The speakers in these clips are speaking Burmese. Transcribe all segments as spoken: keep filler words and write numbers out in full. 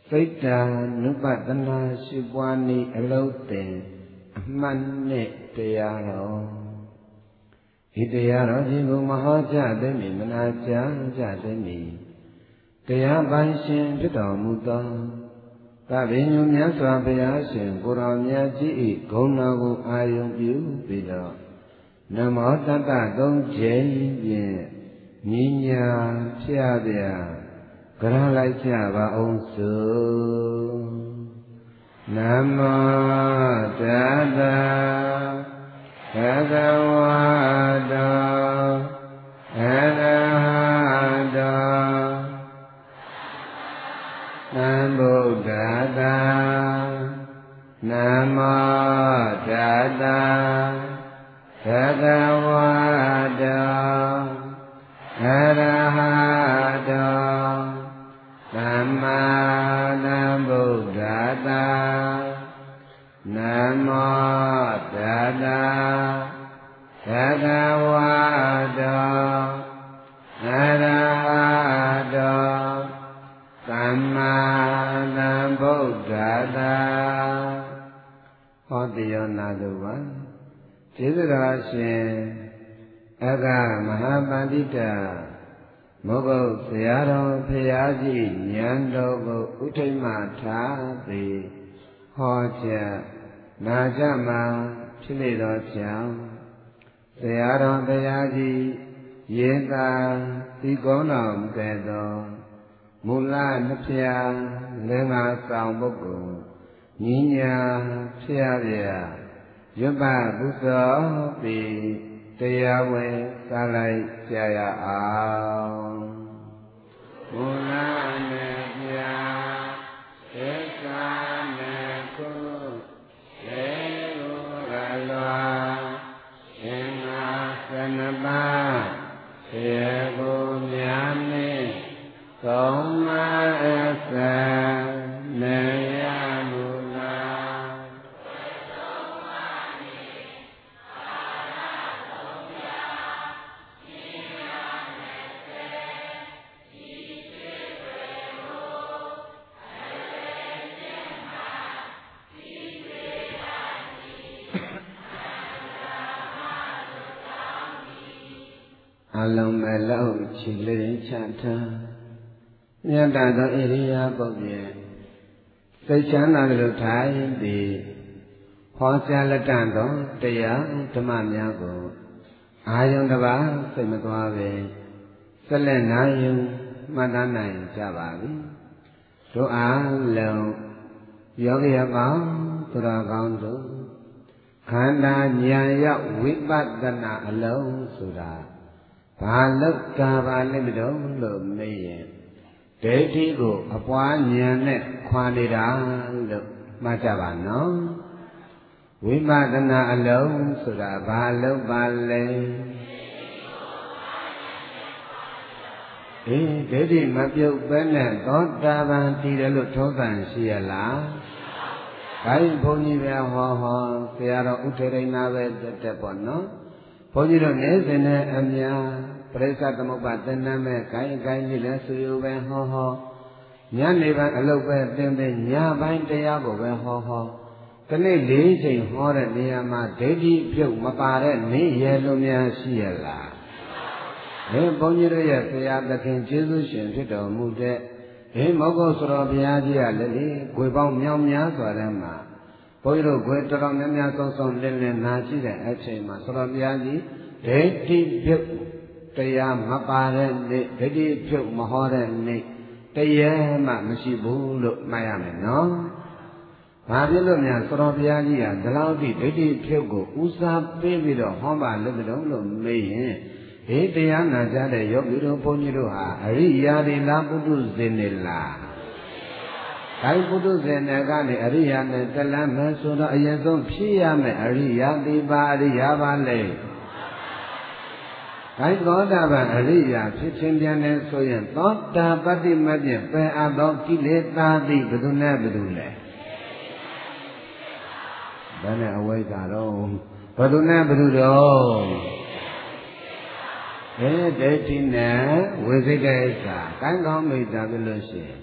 စိတ်တ ानु ပတနာရှိပွားနည်းအလုံးတင်အမှန်နဲ့တရားတော်ဤတရားတော်ကြီးကိုမဟောကြားသိမည်မနာကြားကြသိမည်တရားပိုင်ရှင်ဖြစ်တော်မူသောသဗ္ဗညုမြတ်စွာဘုရားရှင်ကိုယ်တော်မြတ်ကြီး၏ဂုဏ်တော်ကိုအာရုံပြုပြီးတော့နမောတတ္တသုံးကြိမ်ဖြင့်ညီညာဖျားပြကြရလိုက်ကြပါအောင်စို့နမောတတ္တဘဂဝတောအရဟတောသမ္ဗုဒ္ဓတ္တနမောတတ္တဘဂဝတောအရဟတောသမ္မာသမ္ဗုဒ္ဓတ္တနမောတတ္တဘဂဝတောအရဟတောသမ္မာသမ္ဗုဒ္ဓတ္တဟောတိယောနာတုပါကျေးဇူးတော်ရှင်အဂမဟာပန္တိတမုဂုတ်ဆရာတော်ဖရာကြီးဉာဏ်တော်ကိုဥထိမ့်မှထားသည်ဟောကြားနာကြမှာဖြစ်လေတော်ကြောင့်ဆရာတော်ဖရာကြီးယေတာဒီကုန်းတော်မူခဲ့သောမူလနှစ်ဖြာလင်္ကာဆောင်ပုဂ္ဂိုလ်ညီညာဖျားပြရွတ်ပပုသောပြီးတရားဝင်စားလိုက်ကြရအောင်မူလနှစ်ဖြာသစ္စာနှစ်ခုလေကိုရလွာအင်္ဂါသနပါသေကိုမြာနှင့်သုံးမအစနေရမူလာအလုံးမလုံးချီလေးချထားမြတ်တာသောဣရိယာပုတ်ဖြင့်စိတ်ချမ်းသာလို့ထိုင်ပြီးဟောကြားလက်တန်သောတရားဓမ္မများကိုအာယုန်တစ်ပါးစိတ်မသွားပဲဆက်လက်နိုင်ယူမှတ်သားနိုင်ကြပါပြီတို့အားလုံးယောဂီအပေါင်းသူတော်ကောင်းတို့ခန္ဓာဉာဏ်ရောက်ဝိပဿနာအလုံးဆိုတာဘာလောက်ကဘာလဲမတော်လို့မေးရင်ဒိဋ္ဌိကိုအပွားဉာဏ်နဲ့ခွာနေတာလို့မှတ်ကြပါနော်ဝိပဿနာအလုံးဆိုတာဘာလို့ပါလဲအေးဒိဋ္ဌိမပြုတ်ပဲနဲ့သောတာပန်တည်တယ်လို့ထောပန်ရှိရလားဒါရင်ဘုန်းကြီးပဲဟောဟောဆရာတော်ဥထေရိနာပဲတက်တက်ပေါ့နော်ဘုန်းကြီးတို့နေစဉ်နဲ့အများပရိစ္ဆသမုပ္ပါသင်္นမ်းမဲ့ခိုင်းခိုင်းလေးလဲဆူယူပဲဟောဟောညနေပိုင်းအလုပ်ပဲသင်သင်ညပိုင်းတရားကိုပဲဟောဟောဒီနေ့လေးချိန်ဟောတဲ့နေရာမှာဒိဋ္ဌိပြုတ်မပါတဲ့နေရလို့များရှိရလားဟဲ့ဘုန်းကြီးတို့ရဲ့ဆရာသခင်ကျေးဇူးရှင်ဖြစ်တော်မူတဲ့ဟေးမောဂုတ်ဆိုတော်ဘုရားကြီးကလည်းလေဂွေပေါင်းမြောင်များစွာထဲမှာဘုန်းကြီးတို့ဂွေတော်တော်များများဆုံးဆုံးလင်းလင်းနာရှိတဲ့အချိန်မှာဆိုတော်ဘုရားကြီးဒိဋ္ဌိပြုတ်တရားမပါတဲ့နေ့ဒိဋ္ဌိဖြုတ်မဟောတဲ့နေ့တရားမှမရှိဘူးလို့မှတ်ရမယ်နော်။ဘာဖြစ်လို့များသတော်ဘုရားကြီးကဒီလောက်ထိဒိဋ္ဌိဖြုတ်ကိုဦးစားပေးပြီးတော့ဟောပါလို့တုံးလို့မေးရင်ဟေးတရားနာကြတဲ့ယောဂီတို့ဘုန်းကြီးတို့ဟာအရိယာတွေလားပုထုဇဉ်တွေလား။ဒါပုထုဇဉ်တွေကနေအရိယာနဲ့တလမ်းမယ်ဆိုတော့အရင်ဆုံးဖြည့်ရမယ်အရိယာဒီပါအရိယာပါလေ။ခိုင်သောတာပန်အရိယာဖြစ်ခြင်းပြန်လဲဆိုရင်သောတာပတ္တိမဖြင့်ပယ်အပ်သောကိလေသာသည်ဘယ်သူနဲ့ဘယ်သူလဲဘယ်နဲ့အဝိဇ္ဇာတော့ဘယ်သူနဲ့ဘယ်သူတော့အဲဒိဋ္ဌိနဲ့ဝိသိကိစ္စခိုင်ကောင်းမိတာပြလို့ရှိရင်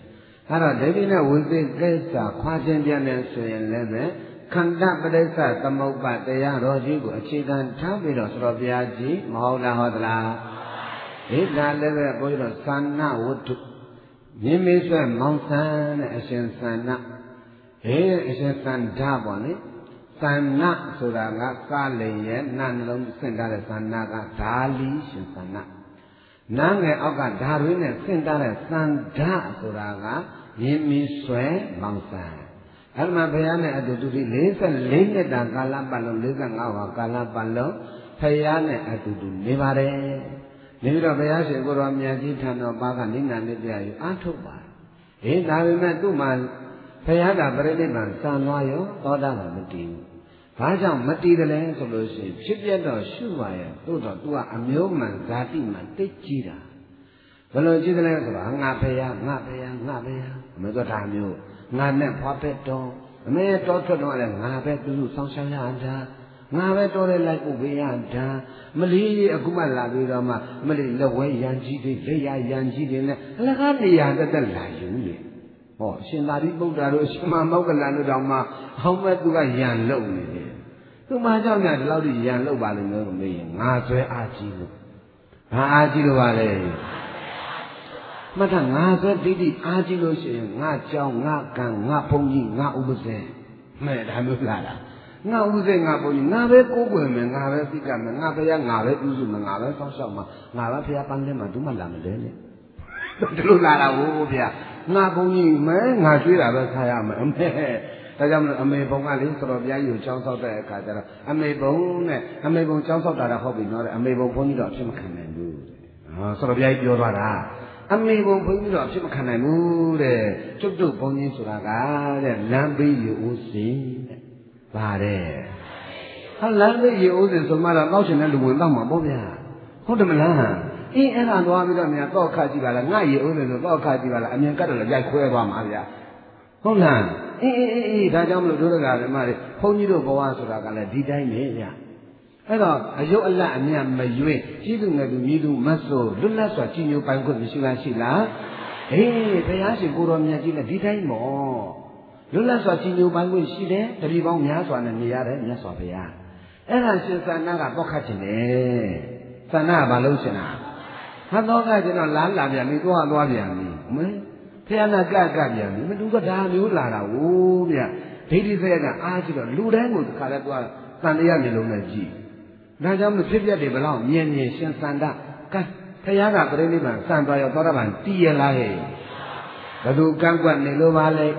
အဲ့တော့ဒိဋ္ဌိနဲ့ဝိသိကိစ္စခွာခြင်းပြန်နေဆိုရင်လည်းပဲခန္ဓာပရိစ္ဆသမုပ္ပါတရားတော်ကြီးကိုအခြေခံထားပြီးတော့ဆိုတော့ဘုရားကြီးမဟုတ်လားဟုတ်သလားဒီကလည်းပဲဘုရားသန္နဝတ္ထုမြင်မေးဆွဲမောင်ဆန်းတဲ့အရှင်သန္နအေးအရှင်သန္ဓပေါ့လေသန္နဆိုတာကကားလိန်ရဲ့နာနှလုံးဆင့်ထားတဲ့သန္နကဓာလီရှင်သန္နနာငယ်အောက်ကဓာရင်းနဲ့ဆင့်ထားတဲ့သန္ဓဆိုတာကမြင်မေးဆွဲမောင်ဆန်းအဲ့မှာဘုရားနဲ့အတူတူဒီလေးဆယ်လေးနှစ်တာကာလပတ်လုံးလေးဆယ်ငါးဝါကာလပတ်လုံးဘုရားနဲ့အတူတူနေပါတယ်နေပြီးတော့ဘုရားရှင်ကိုယ်တော်မြတ်ကြီးထံတော်ပါကနိနာနှစ်ပြယူအားထုတ်ပါအေးဒါပေမဲ့သူ့မှာဘုရားကပြိဋိဘံစံသွားရောသောတာပန်မတည်ဘူးဘာကြောင့်မတည်တယ်လဲဆိုလို့ရှိရင်ဖြစ်ပြတော့ရှုပါရဲ့သို့တော့ तू ကအမျိုးမှန်ဇာတိမှန်သိကြည့်တာဘယ်လိုကြည့်တယ်လဲဆိုတော့ငါဘုရားငါဘုရားငါဘုရားမတော်တာမျိုးငါနဲ့ဖွားပဲတော်အမေတော်ထွက်တော့လည်းငါပဲပြုစုဆောင်ရှောက်ရတာငါပဲတော်တယ်လိုက်ဖို့ဘေးရတာမလီအခုမှလာပြီးတော့မှမလီလက်ဝဲရန်ကြီးတွေလက်ရရန်ကြီးတွေနဲ့အလကားနေရာတက်တက်လာယူနေဟောရှင်သာရိပုတ္တရာတို့ရှင်မမောက္ကလန်တို့တောင်မှဟောင်းမဲ့သူကရန်လုံနေတယ်သူမှကြောင့်ညဒီလောက်ထိရန်လုံပါလိမ့်မယ်လို့မေးရင်ငါဆွဲအားကြီးလို့ဘာအားကြီးလို့ပါလဲမှတ်ထားငါဆွဲဒိဋ္ဌိအားကြီးလို့ရှိရင်ငါကြောင့်ငါကံငါဘုန်းကြီးငါဥပဇေမဲ့ဒါမျိုးလားလားငါဥပဇေငါဘုန်းကြီးငါပဲကိုးကွယ်မယ်ငါပဲသိကမယ်ငါဘုရားငါပဲပြုစုမယ်ငါပဲဆောက်ရှောက်မှာငါပဲဘုရားပန်းထဲမှာဒုမလာမလဲလေဒီလိုလာတာဟုတ်ဗျာငါဘုန်းကြီးမဲငါကျွေးတာပဲခါရမယ်အမေဒါကြောင့်မလို့အမေဘုံကလေဆိုတော့ဘုရားကြီးကိုကြောင်းဆောက်တဲ့အခါကျတော့အမေဘုံနဲ့အမေဘုံကြောင်းဆောက်တာတော့ဟုတ်ပြီနော်တဲ့အမေဘုံဘုန်းကြီးတော့အဖြစ်မခံနိုင်ဘူးဟောဆိုတော့ဘုရားကြီးပြောသွားတာအမေဘုံဘုန်းကြီးတော့အဖြစ်မခံနိုင်ဘူးတဲ့ကျွတ်တုတ်ဘုန်းကြီးဆိုတာကတဲ့လမ်းပေးရဦးစီတဲ့ဗါတဲ့ဟာလမ်းပေးရဦးစီဆိုမှတော့တောက်ရှင်တဲ့လူဝင်တော့မှာပေါ့ဗျာဟုတ်တယ်မလားအေးအဲ့ဒါသွားပြီးတော့မြန်တော့ခါကြည့်ပါလားငါရေဦးတယ်ဆိုတော့ခါကြည့်ပါလားအမြင်ကတ်တော့ရိုက်ခွဲသွားမှာဗျာဟုတ်လားအေးအေးအေးအေးဒါကြောင့်မလို့တို့ကဓမ္မတွေဘုန်းကြီးတို့ဘဝဆိုတာကလည်းဒီတိုင်းပဲဗျာအဲ့တော့အယုတ်အလတ်အမြတ်မရွေးကြီးသူငယ်သူမြည်သူမဆိုးလွတ်လပ်စွာကြည်ညိုပိုင်ခွင့်မရှိလားရှိလားအေးဘုရားရှင်ကိုယ်တော်မြတ်ကြီးလည်းဒီတိုင်းမော်လွတ်လပ်စွာကြည်ညိုပိုင်ခွင့်ရှိတယ်တပည့်ပေါင်းများစွာနဲ့နေရတယ်မြတ်စွာဘုရားအဲ့ဒါရှင်သန္နာကတော့ခတ်ခြင်းတယ်သန္နာကဘာလို့ရှင်တာဟာတော့ကကျွန်တော်လားလာပြန်ပြီသွားသွားပြန်ပြီမင်းဖះနာကကပြန်ပြီမတူကဒါမျိုးလာတာဟုတ်ဗျဒိဋ္ဌိစက်ကအားကြည့်တော့လူတိုင်းကိုတစ်ခါလဲသွားတန်တရားမျိုးလုံးနဲ့ကြည့်ဒါကြောင့်မဖြစ်ပြတ်တယ်ဘလောက်မြင်မြင်ရှင်သန္တာကဲဖះကပြိဋိဘံစံသွားရောသောတာပန်တည်ရလားဟဲ့ဘယ်သူကန့်ကွက်နေလို့ပါလဲ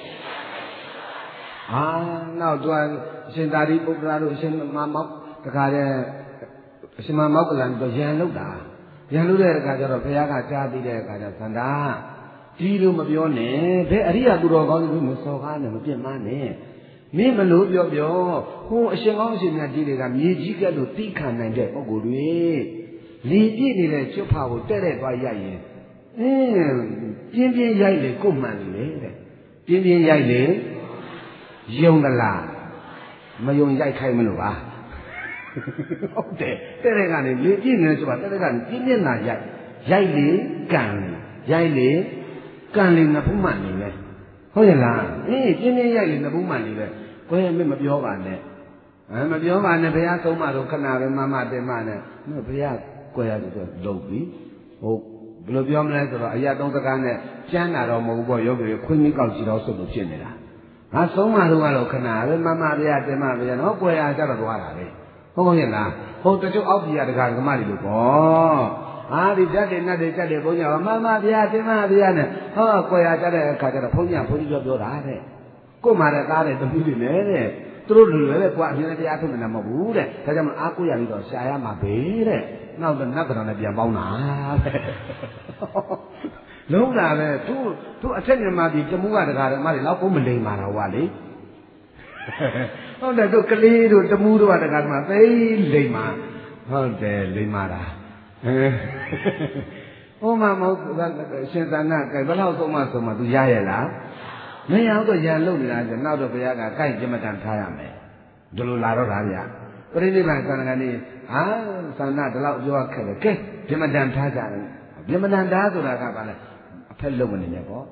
အာနောက်တော့အရှင်သာရိပုတ္တရာတို့အရှင်မမောက်တခါတဲ့အရှင်မမောက္ကလန်တို့ရန်လောက်တာရန်လို့တဲ့အခါကျတော့ဘုရားကကြားပြီးတဲ့အခါကျသန္တာဒီလိုမပြောနဲ့ဘယ်အရိယာသူတော်ကောင်းတွေမစော်ကားနဲ့မပြစ်မှားနဲ့မင်းမလို့ပြောပြောဟိုအရှင်ကောင်းအရှင်မြတ်ကြီးတွေကမြေကြီးကဲ့သို့တိခံနိုင်တဲ့ပုဂ္ဂိုလ်တွေလေပြည့်နေတဲ့ကျွတ်ဖာကိုတဲ့တဲ့သွားရိုက်ရင်အင်းပြင်းပြင်းရိုက်လေကိုမှန်လေတဲ့ပြင်းပြင်းရိုက်လေယုံသလားမယုံရိုက်ခိုင်းမလို့ပါဟုတ်တယ်တဲ့တဲ့ကနေလေပြည့်နေဆိုတာတဲ့တဲ့ကနေပြင်းပြင်းလာရိုက်ရိုက်လေကန်ရိုက်လေကန်လေနှစ်ဖူးမှန်နေလေဟုတ်ရဲ့လားအေးပြင်းပြင်းရိုက်လေနှစ်ဖူးမှန်နေလေကိုယ်မမပြောပါနဲ့အဲမပြောပါနဲ့ဘုရားဆုံးမတော့ခဏပဲမမတင်မနဲ့ဘုရားကိုယ်ရဆိုတော့လုံပြီဟုတ်ဘယ်လိုပြောမလဲဆိုတော့အရာသုံးစကားနဲ့ကျမ်းတာတော့မဟုတ်ဘူးပေါ့ယောဂီခွင်းကြီးကောက်ကြည့်တော့ဆုတ်လို့ဖြစ်နေတာငါဆုံးမတော့ကတော့ခဏပဲမမဘုရားတင်မဘုရားနော်ကိုယ်ရကြတော့သွားတာပဲဟုတ်ရဲ့လားဟုတ်တချို့အောက်ပြည်ရတကာဓမ္မတွေလို့ပေါ့ဟာဒီဓာတ်တွေနတ်တွေကြက်တွေဘုန်းကြီးကမမဗျာသင်မဗျာနဲ့ဟောကိုယ်ရကြတဲ့အခါကျတော့ဘုန်းကြီးကဘုန်းကြီးပြောပြောတာတဲ့ကိုယ်မှလည်းသားတယ်တပည့်တွေနဲ့တဲ့သူတို့လူတွေလည်းကိုယ်အမြင်တရားထုတ်နေတာမဟုတ်ဘူးတဲ့ဒါကြောင့်မအားကိုးရပြီးတော့ရှာရမှာပဲတဲ့နောက်တော့နတ်ကောင်နဲ့ပြန်ပေါင်းတာတဲ့လုံးလာပဲသူသူအထက်မြန်မာပြည်တမှုကတကာဓမ္မတွေလောက်ကိုမလိမ်ပါတော့ဟာလေဟုတ်တယ်တို့ကလေးတို့တမှုတို့ကတကာဓမ္မသိလိမ်ပါဟုတ်တယ်လိမ်ပါတာဟိုမှာမဟုတ်ရှင်သန္နာကဲဘယ်လောက်ဆုံးမဆုံးမသူရရဲ့လားမရတော့ရန်လုံနေတာကျနောက်တော့ဘုရားကကိုက်ပြမတန်ထားရမယ်ဒီလိုလာတော့တာဗျာပရိနိဗ္ဗာန်သံဃာနေဟာသန္နာဒီလောက်ပြောခက်တယ်ကဲပြမတန်ထားကြတယ်ပြမတန်ထားဆိုတာကဘာလဲအဖက်လုံမနေနဲ့ပေါ့သ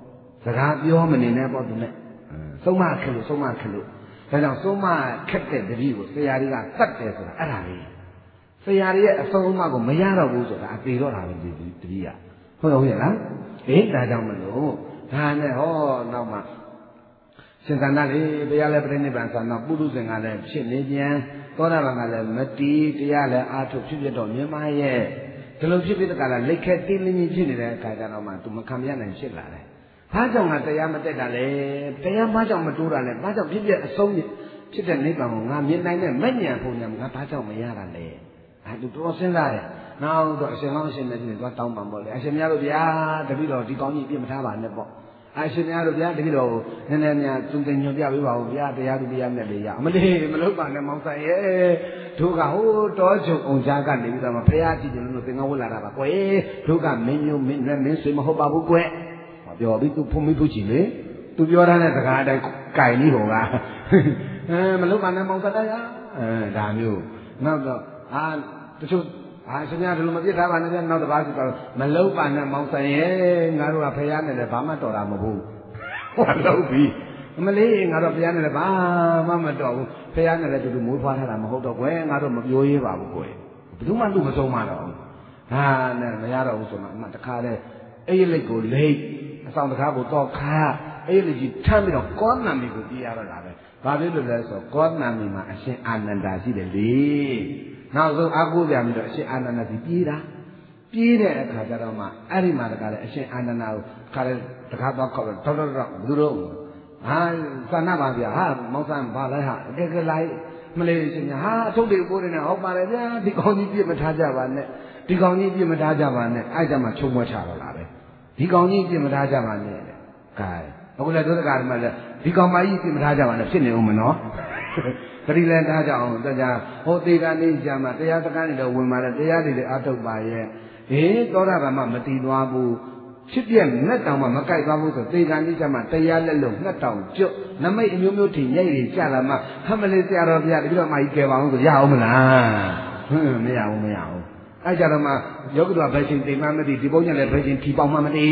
စကားပြောမနေနဲ့ပေါ့သူနဲ့ဆုံးမခက်လို့ဆုံးမခက်လို့ဒါကြောင့်ဆုံးမခက်တဲ့တတိကိုဆရာတွေကသတ်တယ်ဆိုတာအဲ့ဒါလေးဆရာတွေရဲ့အဆုံးအမကိုမရတော့ဘူးဆိုတာအသေးတော့တာပဲဒီတတိကဟုတ်ဟုတ်ရဲ့လားအေးဒါကြောင့်မလို့ဒါနဲ့ဟောနောက်မှရှင်သန္တာလေးတရားလည်းပြိဋိဘံသံတော့ပုရုဇဉ်ကလည်းဖြစ်နေပြန်သောတာပန်ကလည်းမတီးတရားလည်းအာထုတ်ဖြစ်ဖြစ်တော့မြင်မရဲ့ဒီလိုဖြစ်ဖြစ်တကလားလက်ခဲတင်းလင်းကြီးဖြစ်နေတဲ့အခါကျတော့မှသူမခံရနိုင်ဖြစ်လာတယ်ဘာကြောင့်ငါတရားမတက်တာလဲတရားဘာကြောင့်မတိုးတာလဲဘာကြောင့်ဖြစ်ဖြစ်အဆုံးဖြစ်တဲ့နိဗ္ဗာန်ကိုငါမြင်နိုင်တဲ့မဉ္ဇဉ်ပုံညာငါဘာကြောင့်မရတာလဲအဲသူတော်စဉ်းစားတယ်နောက်တော့အရှင်ကောင်းအရှင်မြတ်ကြီးသွားတောင်းပန်ပေါ့လေအရှင်မြတ်တို့ဗျာတပည့်တော်ဒီကောင်းကြီးပြစ်မထားပါနဲ့ပေါ့အရှင်များတို့ဗျာတပည့်တော်နည်းနည်းများသူတင်ညွှန်ပြပေးပါဦးဗျာတရားသူတရားနဲ့လေရမလေးမလုပ်ပါနဲ့မောင်ဆိုင်ရဲ့တို့ကဟိုတောချုပ်အောင်ကြားကနေပြီးတော့မှဖရာကြည့်တယ်လို့သင်္ကန်းဝတ်လာတာပါကွယ်တို့ကမင်းမျိုးမင်းနဲ့မင်းဆွေမဟုတ်ပါဘူးကွယ်ပြောပြီးသူဖုံးမိဖူးချင်လေသူပြောထားတဲ့စကားအတိုင်းကြိုင်နေပုံကအဲမလုပ်ပါနဲ့မောင်ဆိုင်ရအဲဒါမျိုးနောက်တော့အာတချို့အာရှင်များဒီလိုမပြစ်ထားပါနဲ့ဗျနောက်တစ်ပါးဆိုတော့မလုပ်ပါနဲ့မောင်ဆိုင်ရဲ့ငါတို့ကဖရာနဲ့လည်းဘာမှတော်တာမဟုတ်ဘူးဟောလုပ်ပြီမလေးငါတို့ဖရာနဲ့လည်းဘာမှမတော်ဘူးဖရာနဲ့လည်းတူတူမိုးဖွားထားတာမဟုတ်တော့ကွယ်ငါတို့မပြောရေးပါဘူးကွယ်ဘယ်သူမှသူ့မဆုံးမတော့ဟာနဲ့မရတော့ဘူးဆိုတော့အမှတခါတည်းအဲ့ဒီလက်ကိုလိတ်အဆောင်တကားကိုတော့ခါအဲ့ဒီကြီးထမ်းပြီးတော့ကောနံမီကိုပြရတော့တာပဲဘာဖြစ်လို့လဲဆိုတော့ကောနံမီမှာအရှင်အာနန္ဒာရှိတယ်လေနောက်ဆုံးအာကိုးပြန်ပြီးတော့အရှင်အာနန္ဒာကြီးပြေးတာပြေးတဲ့အခါကျတော့မှအဲ့ဒီမှာတကားလေအရှင်အာနန္ဒာကိုခါလေတကားတော့ခေါက်တော့တော်တော်တော်ဘယ်လိုတော့ဟာသနာပါဗျာဟာမောင်ဆန်းဘာလဲဟာအကဲကဲလိုက်မလေးရှင်ဟာအထုတ်တွေကိုနေဟုတ်ပါလေဗျာဒီကောင်းကြီးပြစ်မထားကြပါနဲ့ဒီကောင်းကြီးပြစ်မထားကြပါနဲ့အဲ့ကြမှာချုံမွေးချတော့လာပဲဒီကောင်းကြီးပြစ်မထားကြပါနဲ့တဲ့ကဲအခုလည်းဒုက္ခကမှလည်းဒီကောင်းမကြီးပြစ်မထားကြပါနဲ့ဖြစ်နေဦးမနော်တတိလည်းထားကြအောင်တရားဟိုသေကနေကြမှာတရားစကားတွေတော့ဝင်ပါလေတရားတွေလည်းအထုတ်ပါရဲ့ဟေးသောတာပန်မှမတည်သွားဘူးဖြစ်ပြက်ငှက်တောင်မှမကြိုက်သွားဘူးဆိုသေကနေကြမှာတရားလက်လို့ငှက်တောင်ကျွတ်နမိတ်အမျိုးမျိုးထင်ညိတ်တွေကြလာမှဟမလေးဆရာတော်ဘုရားတတိတော့မကြီးကဲပါအောင်ဆိုရအောင်မလားဟင်းမရဘူးမရဘူးအဲ့ကြတော့မှယောဂီတို့ကဘယ်ချင်းသိမှမသိဒီပုံညာလည်းဘယ်ချင်းထီပေါက်မှမသိ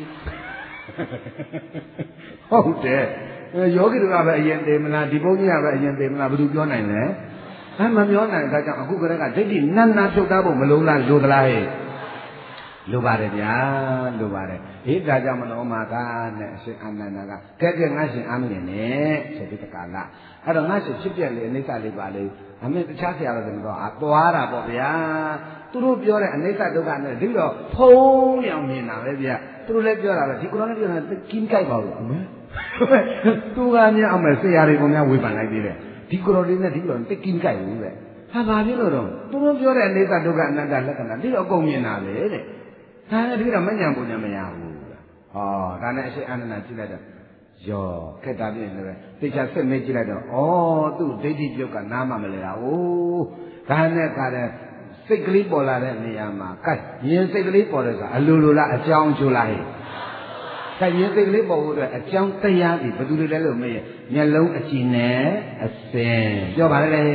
ဟုတ်တယ်ယောဂီတို့ကပဲအရင်သိမလားဒီပုံညာပဲအရင်သိမလားဘယ်သူပြောနိုင်လဲအဲမပြောနိုင်ဒါကြောင့်အခုကတည်းကဒိဋ္ဌိနတ်နာဖြုတ်သားဖို့မလုံးလားလိုသလားဟဲ့လိုပါတယ်ဗျာလိုပါတယ်ဟေးဒါကြောင့်မလို့မှာကနဲ့အရှင်အာနန္ဒာကကဲကဲငါရှင်အာမင်းနဲ့ဆိုပြီးတကလားအဲ့တော့ငါရှင်ဖြစ်ပြက်လေအိဋ္ဌလေးပါလေအမေတခြားဆရာတော်တွေတော့အသွားတာပေါ့ဗျာသူတို့ပြောတဲ့အနိစ္စဒုက္ခနဲ့ဒီတော့ဖုံးနေအောင်မြင်တာပဲဗျာသူတို့လည်းပြောတာပဲဒီကုလားလည်းပြောတာကင်းကြိုက်ပါဘူးအမေသူကများအမေဆရာတွေကများဝေဖန်လိုက်သေးတယ်ဒီကုလားလေးနဲ့ဒီကုလားတက်ကင်းကြိုက်ဘူးပဲဟာဘာဖြစ်လို့တော့သူတို့ပြောတဲ့အနိစ္စဒုက္ခအနတ္တလက္ခဏာဒီတော့အကုန်မြင်တာပဲတဲ့ဒါနဲ့ဒီတော့မညံပုံညံမရဘူးဟောဒါနဲ့အရှိအာနန္ဒာကြည့်လိုက်တော့ယောခက်တာပြည့်နေပဲတေချာဆက်မေးကြည့်လိုက်တော့ဩသူ့ဒိဋ္ဌိပြုတ်ကနားမမလဲတာဟိုဒါနဲ့ခါတဲ့စိတ်ကလေးပေါ်လာတဲ့နေရာမှာကဲမြင်စိတ်ကလေးပေါ်တယ်ဆိုတာအလိုလိုလားအကြောင်းကျိုးလားဟဲ့ကဲမြင်စိတ်ကလေးပေါ်ဖို့အတွက်အကြောင်းတရားဒီဘယ်သူတွေလဲလို့မေးရမျက်လုံးအကြည့်နဲ့အစင်ပြောပါလေ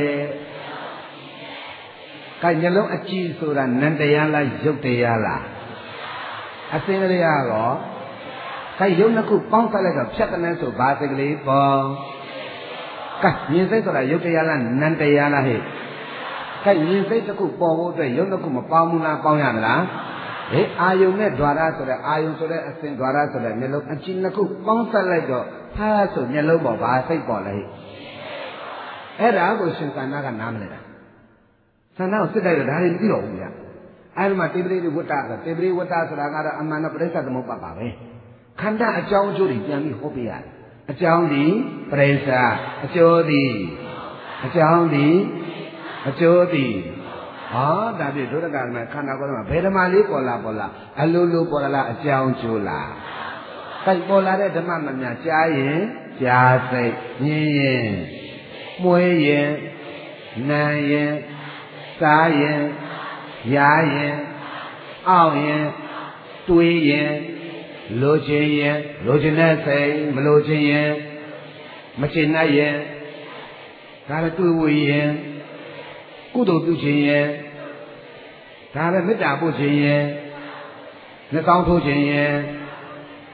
ကဲမျက်လုံးအကြည့်ဆိုတာနံတရားလားရုပ်တရားလားအစင်တရားရောကဲရုပ်နှစ်ခုပေါင်းဆက်လိုက်တော့ဖြတ်တဲ့နဲ့ဆိုဘာစိတ်ကလေးပေါ်ကဲမြင်စိတ်ဆိုတာရုပ်တရားလားနံတရားလားဟဲ့ကဲမြင်စိတ်တစ်ခုပေါ်ဖို့အတွက်ရုပ်နှစ်ခုမပေါင်းဘူးလားပေါင်းရမလားဟေးအာယုံနဲ့ द्वार ဆိုတဲ့အာယုံဆိုတဲ့အစဉ် द्वार ဆိုတဲ့မျက်လုံးအကြည့်နှစ်ခုပေါင်းဆက်လိုက်တော့ဟာဆိုမျက်လုံးပေါ်ဘာစိတ်ပေါ်လဲအဲ့ဒါကိုရှင်သန္တာကနားမလဲတာသန္တာကိုစစ်တိုက်တော့ဒါတွေမသိတော့ဘူးဗျအဲ့ဒီမှာတေပရိဝတ္တဆိုတေပရိဝတ္တဆိုတာကတော့အမှန်တော့ပြိဿသမုပ္ပါပါပဲခန္ဓာအကြောင်းအကျိုးတွေပြန်ပြီးဟောပေးရတယ်အကြောင်းဒီပရိစ္ဆာအကျိုးဒီအကြောင်းဒီအကျိုးဒီဟောဒါပြည့်ဒုရကရမခန္ဓာကိုယ်မှာဘယ်ဓမ္မလေးပေါ်လာပေါ်လာအလိုလိုပေါ်လာလားအကြောင်းကျိုးလားကိုက်ပေါ်လာတဲ့ဓမ္မမများကြားရင်ကြားစိတ်မြင်ရင်မွေးရင်နာရင်စားရင်ရားရင်အောင့်ရင်တွေးရင်လိုချင်ရင်လိုချင်တဲ့စိတ်မလိုချင်ရင်မချင်နိုင်ရင်ဒါလည်းတွေးဝရင်ကုသိုလ်ပြုခြင်းရင်ဒါလည်းမေတ္တာပို့ခြင်းရင်နှကောင်းထိုးခြင်းရင်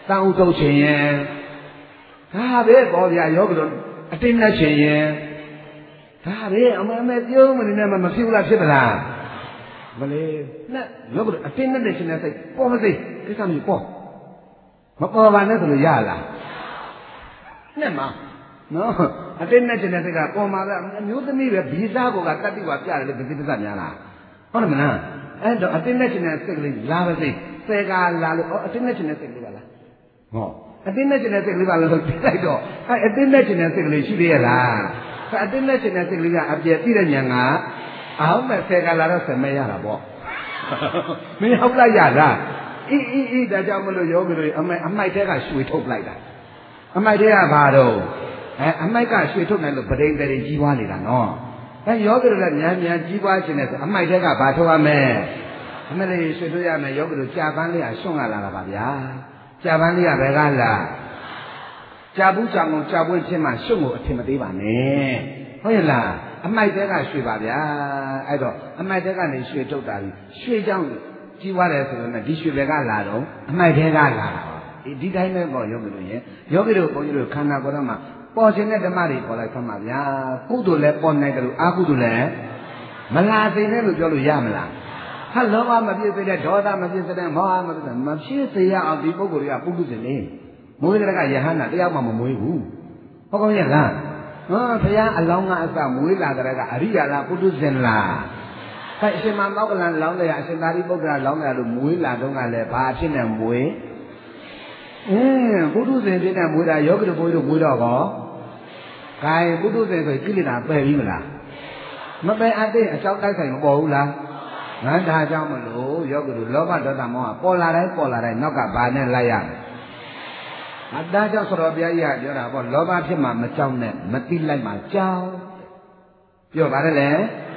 တောင်းထုတ်ခြင်းရဲ့ဒါပဲပေါ်ဗျာယောဂတို့အတင်းနဲ့ခြင်းရဲ့ဒါပဲအမမဲပြုံးမနေနဲ့မဖြစ်ဘူးလားဖြစ်မလားမလေးနဲ့ယောဂတို့အတင်းနဲ့ခြင်းနဲ့စိတ်ပေါ်မစိကိစ္စမျိုးပေါ်မပေါ်ပါနဲ့ဆိုလို့ရလားနဲ့မနော်အတင်းနဲ့ခြင်းနဲ့စိတ်ကပေါ်မှာပဲအမျိုးသမီးပဲဗီဇာကိုကတတ်တိကပြတယ်လေဗီဇာများလားဟုတ်တယ်မလားအဲ့တော့အတင်းနဲ့ခြင်းနဲ့စိတ်ကလေးလာပါစိဆယ်ကလာလို့အတင်းနဲ့ခြင်းနဲ့စိတ်ကလေးပါလားဟောအတင်းနဲ့ခြင်းနဲ့စိတ်ကလေးပါလို့ပြလိုက်တော့အဲ့အတင်းနဲ့ခြင်းနဲ့စိတ်ကလေးရှိသေးရဲ့လားအတင်းနဲ့ခြင်းနဲ့စိတ်ကလေးကအပြည့်ပြည့်တဲ့ညာကအောင်မဲ့ဆယ်ကလာတော့ဆယ်မဲရတာပေါ့မင်းဟုတ်လိုက်ရလားအီအီအီဒါကြောင့်မလို့ယောဂီတွေအမိုက်အမိုက်တဲကရွှေထုတ်လိုက်တာအမိုက်တဲကဘာတော့အဲအမိုက်ကရွှေထုတ်နိုင်လို့ပဒိန်တရီကြီးပွားနေတာနော်အဲယောဂီတွေလည်းများများကြီးပွားခြင်းနဲ့ဆိုအမိုက်တဲကဘာထုတ်ရမလဲအမလေးရွှေထုတ်ရမယ်ယောဂီတို့ကြာပန်းလေးကရှုံ့ရလာတာပါဗျာကြာပန်းလေးကဘယ်ကလားကြာဘူးကြောင်ကိုကြာပွင့်ဖြစ်မှရှုံ့ကိုအထင်မသေးပါနဲ့ဟုတ်ရဲ့လားအမိုက်တဲကရွှေပါဗျာအဲ့တော့အမိုက်တဲကနေရွှေထုတ်တာပြီးရွှေကြောင်ကြီးပွားတယ်ဆိုတော့ဒီရွှေဘယ်ကလာတော့အမိုက်တဲကလာတာဒီတိုင်းပဲပေါ့ယောဂီတို့ရဲ့ယောဂီတို့ဘုန်းကြီးတို့ခန္ဓာကိုယ်တော်မှာပေါ်ခြင်းတဲ့ဓမ္မတွေပေါ်လိုက်သမှာဗျာကုသိုလ်လည်းပေါ်နိုင်တယ်လို့အာကုသိုလ်လည်းမလာသိနဲ့လို့ပြောလို့ရမလားဟာလောဘမပြည့်စုံတဲ့ဒေါသမပြည့်စုံတဲ့မောဟမပြည့်စုံမဖြစ်စေရအောင်ဒီပုဂ္ဂိုလ်တွေကပုဂ္ဂိုလ်စင်လေမွေးတဲ့ကယဟန္တာတရားမှမမွေးဘူးဟုတ်ကောင်းရဲ့လားဟောဘုရားအလောင်းကအစမွေးလာတဲ့ကအရိယာလားပုထုဇဉ်လားခိုင်အရှင်မမောက္ကလန်လောင်းတဲ့အရှင်သာရိပုတ္တရာလောင်းတယ်လို့မွေးလာတော့ကလည်းဘာဖြစ်နေမွေးအင်းပုထုဇဉ်ဖြစ်တဲ့မွေးတာယောဂီတို့ဘုန်းကြီးတို့မွေးတော့ကောခိုင်ပုထုဇဉ်ဆိုကိလေသာပယ်ပြီးမလားမပယ်အပ်တဲ့အကြောင်းတိုက်ဆိုင်မပေါ်ဘူးလားငါဒါကြောင့်မလို့ယောဂီတို့လောဘဒေါသမောဟပေါ်လာတိုင်းပေါ်လာတိုင်းနောက်ကဘာနဲ့လိုက်ရမလဲအတားကြောင့်ဆိုတော့ဘုရားကြီးကပြောတာပေါ့လောဘဖြစ်မှမကြောက်နဲ့မတိလိုက်မှကြောက်ပြောပါတယ်လေ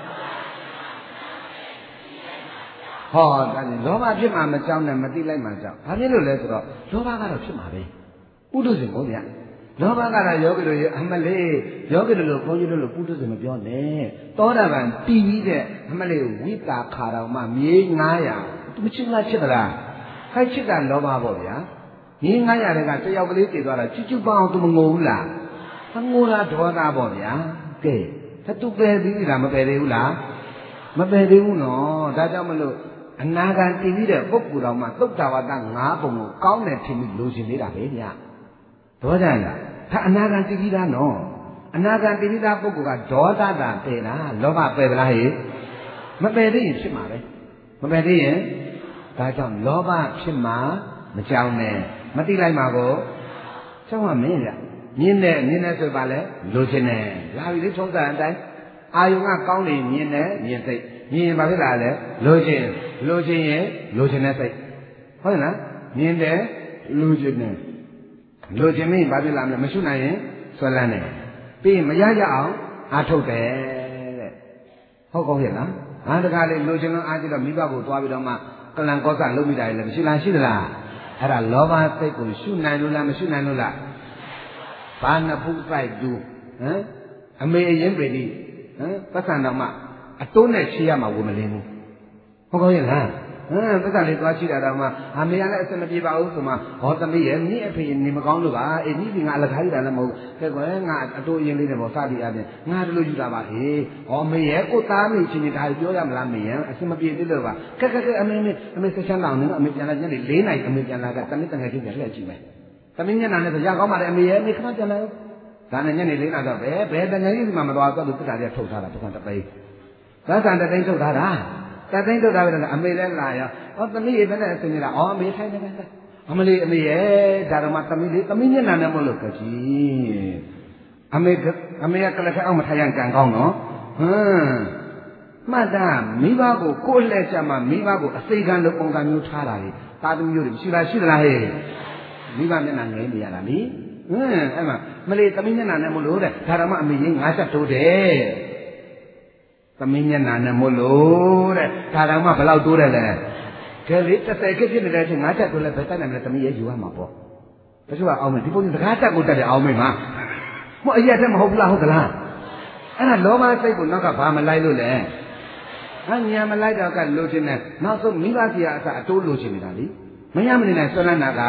ဟောဒါကြီးလောဘဖြစ်မှမကြောက်နဲ့မတိလိုက်မှကြောက်ဘာဖြစ်လို့လဲဆိုတော့လောဘကတော့ဖြစ်မှာပဲပုထုဇဉ်ကိုဗျာလောဘကတော့ယောဂီတို့ရဲ့အမလေးယောဂီတို့လို့ဘုန်းကြီးတို့လို့ပုထုဇဉ်မပြောနဲ့သောတာပန်တည်ပြီးတဲ့အမလေးဝိတာခါတော်မှမြေငါးရာမချစ်လားချစ်သလားခိုက်ချစ်တာလောဘပေါ့ဗျာမြေငါးရာတွေကတယောက်ကလေးတည်သွားတာချစ်ချစ်ပေါအောင်သူမငိုဘူးလားမငိုတာဒေါသပေါ့ဗျာကဲသူသူပယ်ပြီးလားမပယ်သေးဘူးလားမပယ်သေးဘူးနော်ဒါကြောင့်မလို့အနာဂတ်တည်ပြီးတဲ့ပုဂ္ဂိုလ်တော်မှာသုတ်တာဝတ္တငါးပုံကိုကောင်းတယ်ထင်ပြီးလိုချင်နေတာပဲဗျာဒေါသလားဒါအနာဂတ်တည်ပြီးသားနော်အနာဂတ်တည်ပြီးသားပုဂ္ဂိုလ်ကဒေါသတာပယ်လားလောဘပယ်ပလားဟေ့မပယ်သေးရင်ဖြစ်မှာပဲမပယ်သေးရင်ဒါကြောင့်လောဘဖြစ်မှာမကြောက်နဲ့မတိလိုက်မှာကိုကြောက်မှမင်းဗျမြင်တယ်မြင်တယ်ဆိုပါလေလိုချင်တယ်လာပြီလေထုံးစံအတိုင်းအာယုံကကောင်းနေမြင်တယ်မြင်စိတ်မြင်ရင်ဘာဖြစ်လာလဲလိုချင်လိုချင်ရင်လိုချင်တဲ့စိတ်ဟုတ်လားမြင်တယ်လိုချင်တယ်လိုချင်မင်းဘာဖြစ်လာမလဲမရှိနိုင်ရင်ဆွဲလန်းတယ်ပြီးရင်မရကြအောင်အားထုတ်တယ်တဲ့ဟုတ်ကောရဲ့လားငါတကားလေးလိုချင်လို့အားကြည့်တော့မိဘကိုသွားပြီးတော့မှကလန်ကောစလုပ်မိတာလည်းမရှိလားရှိသလားအဲ့ဒါလောဘစိတ်ကိုရှုနိုင်လို့လားမရှုနိုင်လို့လားဘာနဖုစိုက်တူဟမ်အမေအရင်ပဲဒီဟမ်ပတ်စံတော်မှအတိုးနဲ့ချေရမှာဝင်မလင်းဘူးဟုတ်ကောရဲ့လားဟမ်ပတ်စံလေးသွားချီတာတော့မှအမေကလည်းအစမပြေပါဘူးဆိုမှဟောသမီးရဲ့မိအဖေနေမကောင်းလို့ပါအေးမိစီငါအလကားယူတာလည်းမဟုတ်ကဲကွယ်ငါအတိုးအရင်လေးနဲ့ပေါ့စသည်အပြင်ငါတို့လိုယူတာပါဟေးဟောမေရဲ့ကိုသားမိချင်းချင်းဒါပြောရမလားမေရဲ့အစမပြေသေးလို့ပါကဲကဲကဲအမေမေအမေဆက်ချမ်းလောင်နေတော့အမေပြန်လာညနေ၄နာရီအမေပြန်လာကတမီးတငယ်ချင်းပြန်လှည့်ကြည့်မယ်သမီးညနာနဲ့ဆိုရကောင်းပါလေအမေရဲ့နေခဏပြန်လာဒါနဲ့ညနေ၄နာရီတော့ဘယ်ဘယ်တငယ်ချင်းစီမှမတော်တော့သူပြတာတွေထုတ်ထားတာပတ်စံတပိန်းပတ်စံတပိန်းထုတ်ထားတာတသိန်းထုတ်တာပဲလားအမေလည်းလာရောဟောသမီးရေပဲနဲ့ဆင်းနေတာအော်အမေထိုင်နေတယ်အမလေးအမေရဲ့ဒါတော့မှသမီးလေးသမီးညနာနဲ့မလို့ကကြီးအမေအမေကကလည်းအောက်မထိုင်ရန်ကံကောင်းနော်ဟမ်မှတ်တာမိဘကိုကိုယ်လက်ချက်မှမိဘကိုအစိခံလို့ပုံစံမျိုးထားတာလေတာသမီးမျိုးတွေရှိလားရှိသလားဟဲ့မိဘမျက်နှာငဲနေရတာလေဟမ်အဲ့မှာမလေးသမီးမျက်နှာနဲ့မလို့တဲ့ဒါတော့မှအမေရင်ငါးချက်တိုးတယ်သမီးမျက်နှာနဲ့မို့လို့တဲ့ဒါတောင်မှဘယ်လောက်တိုးတယ်လဲကဲလေတစ်ဆယ်ခက်ဖြစ်နေတဲ့အချိန်ငါးချက်တိုးလဲဘယ်တက်နိုင်မလဲသမီးရဲ့ယူရမှာပေါ့တချို့ကအောင်မယ်ဒီပုံစံစကားတက်ကိုတက်တယ်အောင်မယ်မှာမဟုတ်အရက်တက်မဟုတ်ဘူးလားဟုတ်ကလားအဲ့ဒါလောဘစိတ်ကိုနောက်ကဘာမလိုက်လို့လဲဟာညာမလိုက်တော့ကလိုချင်တယ်နောက်ဆုံးမိဘစီကအစအတိုးလိုချင်နေတာလေမရမနေနဲ့ဆွမ်းလန်းတာက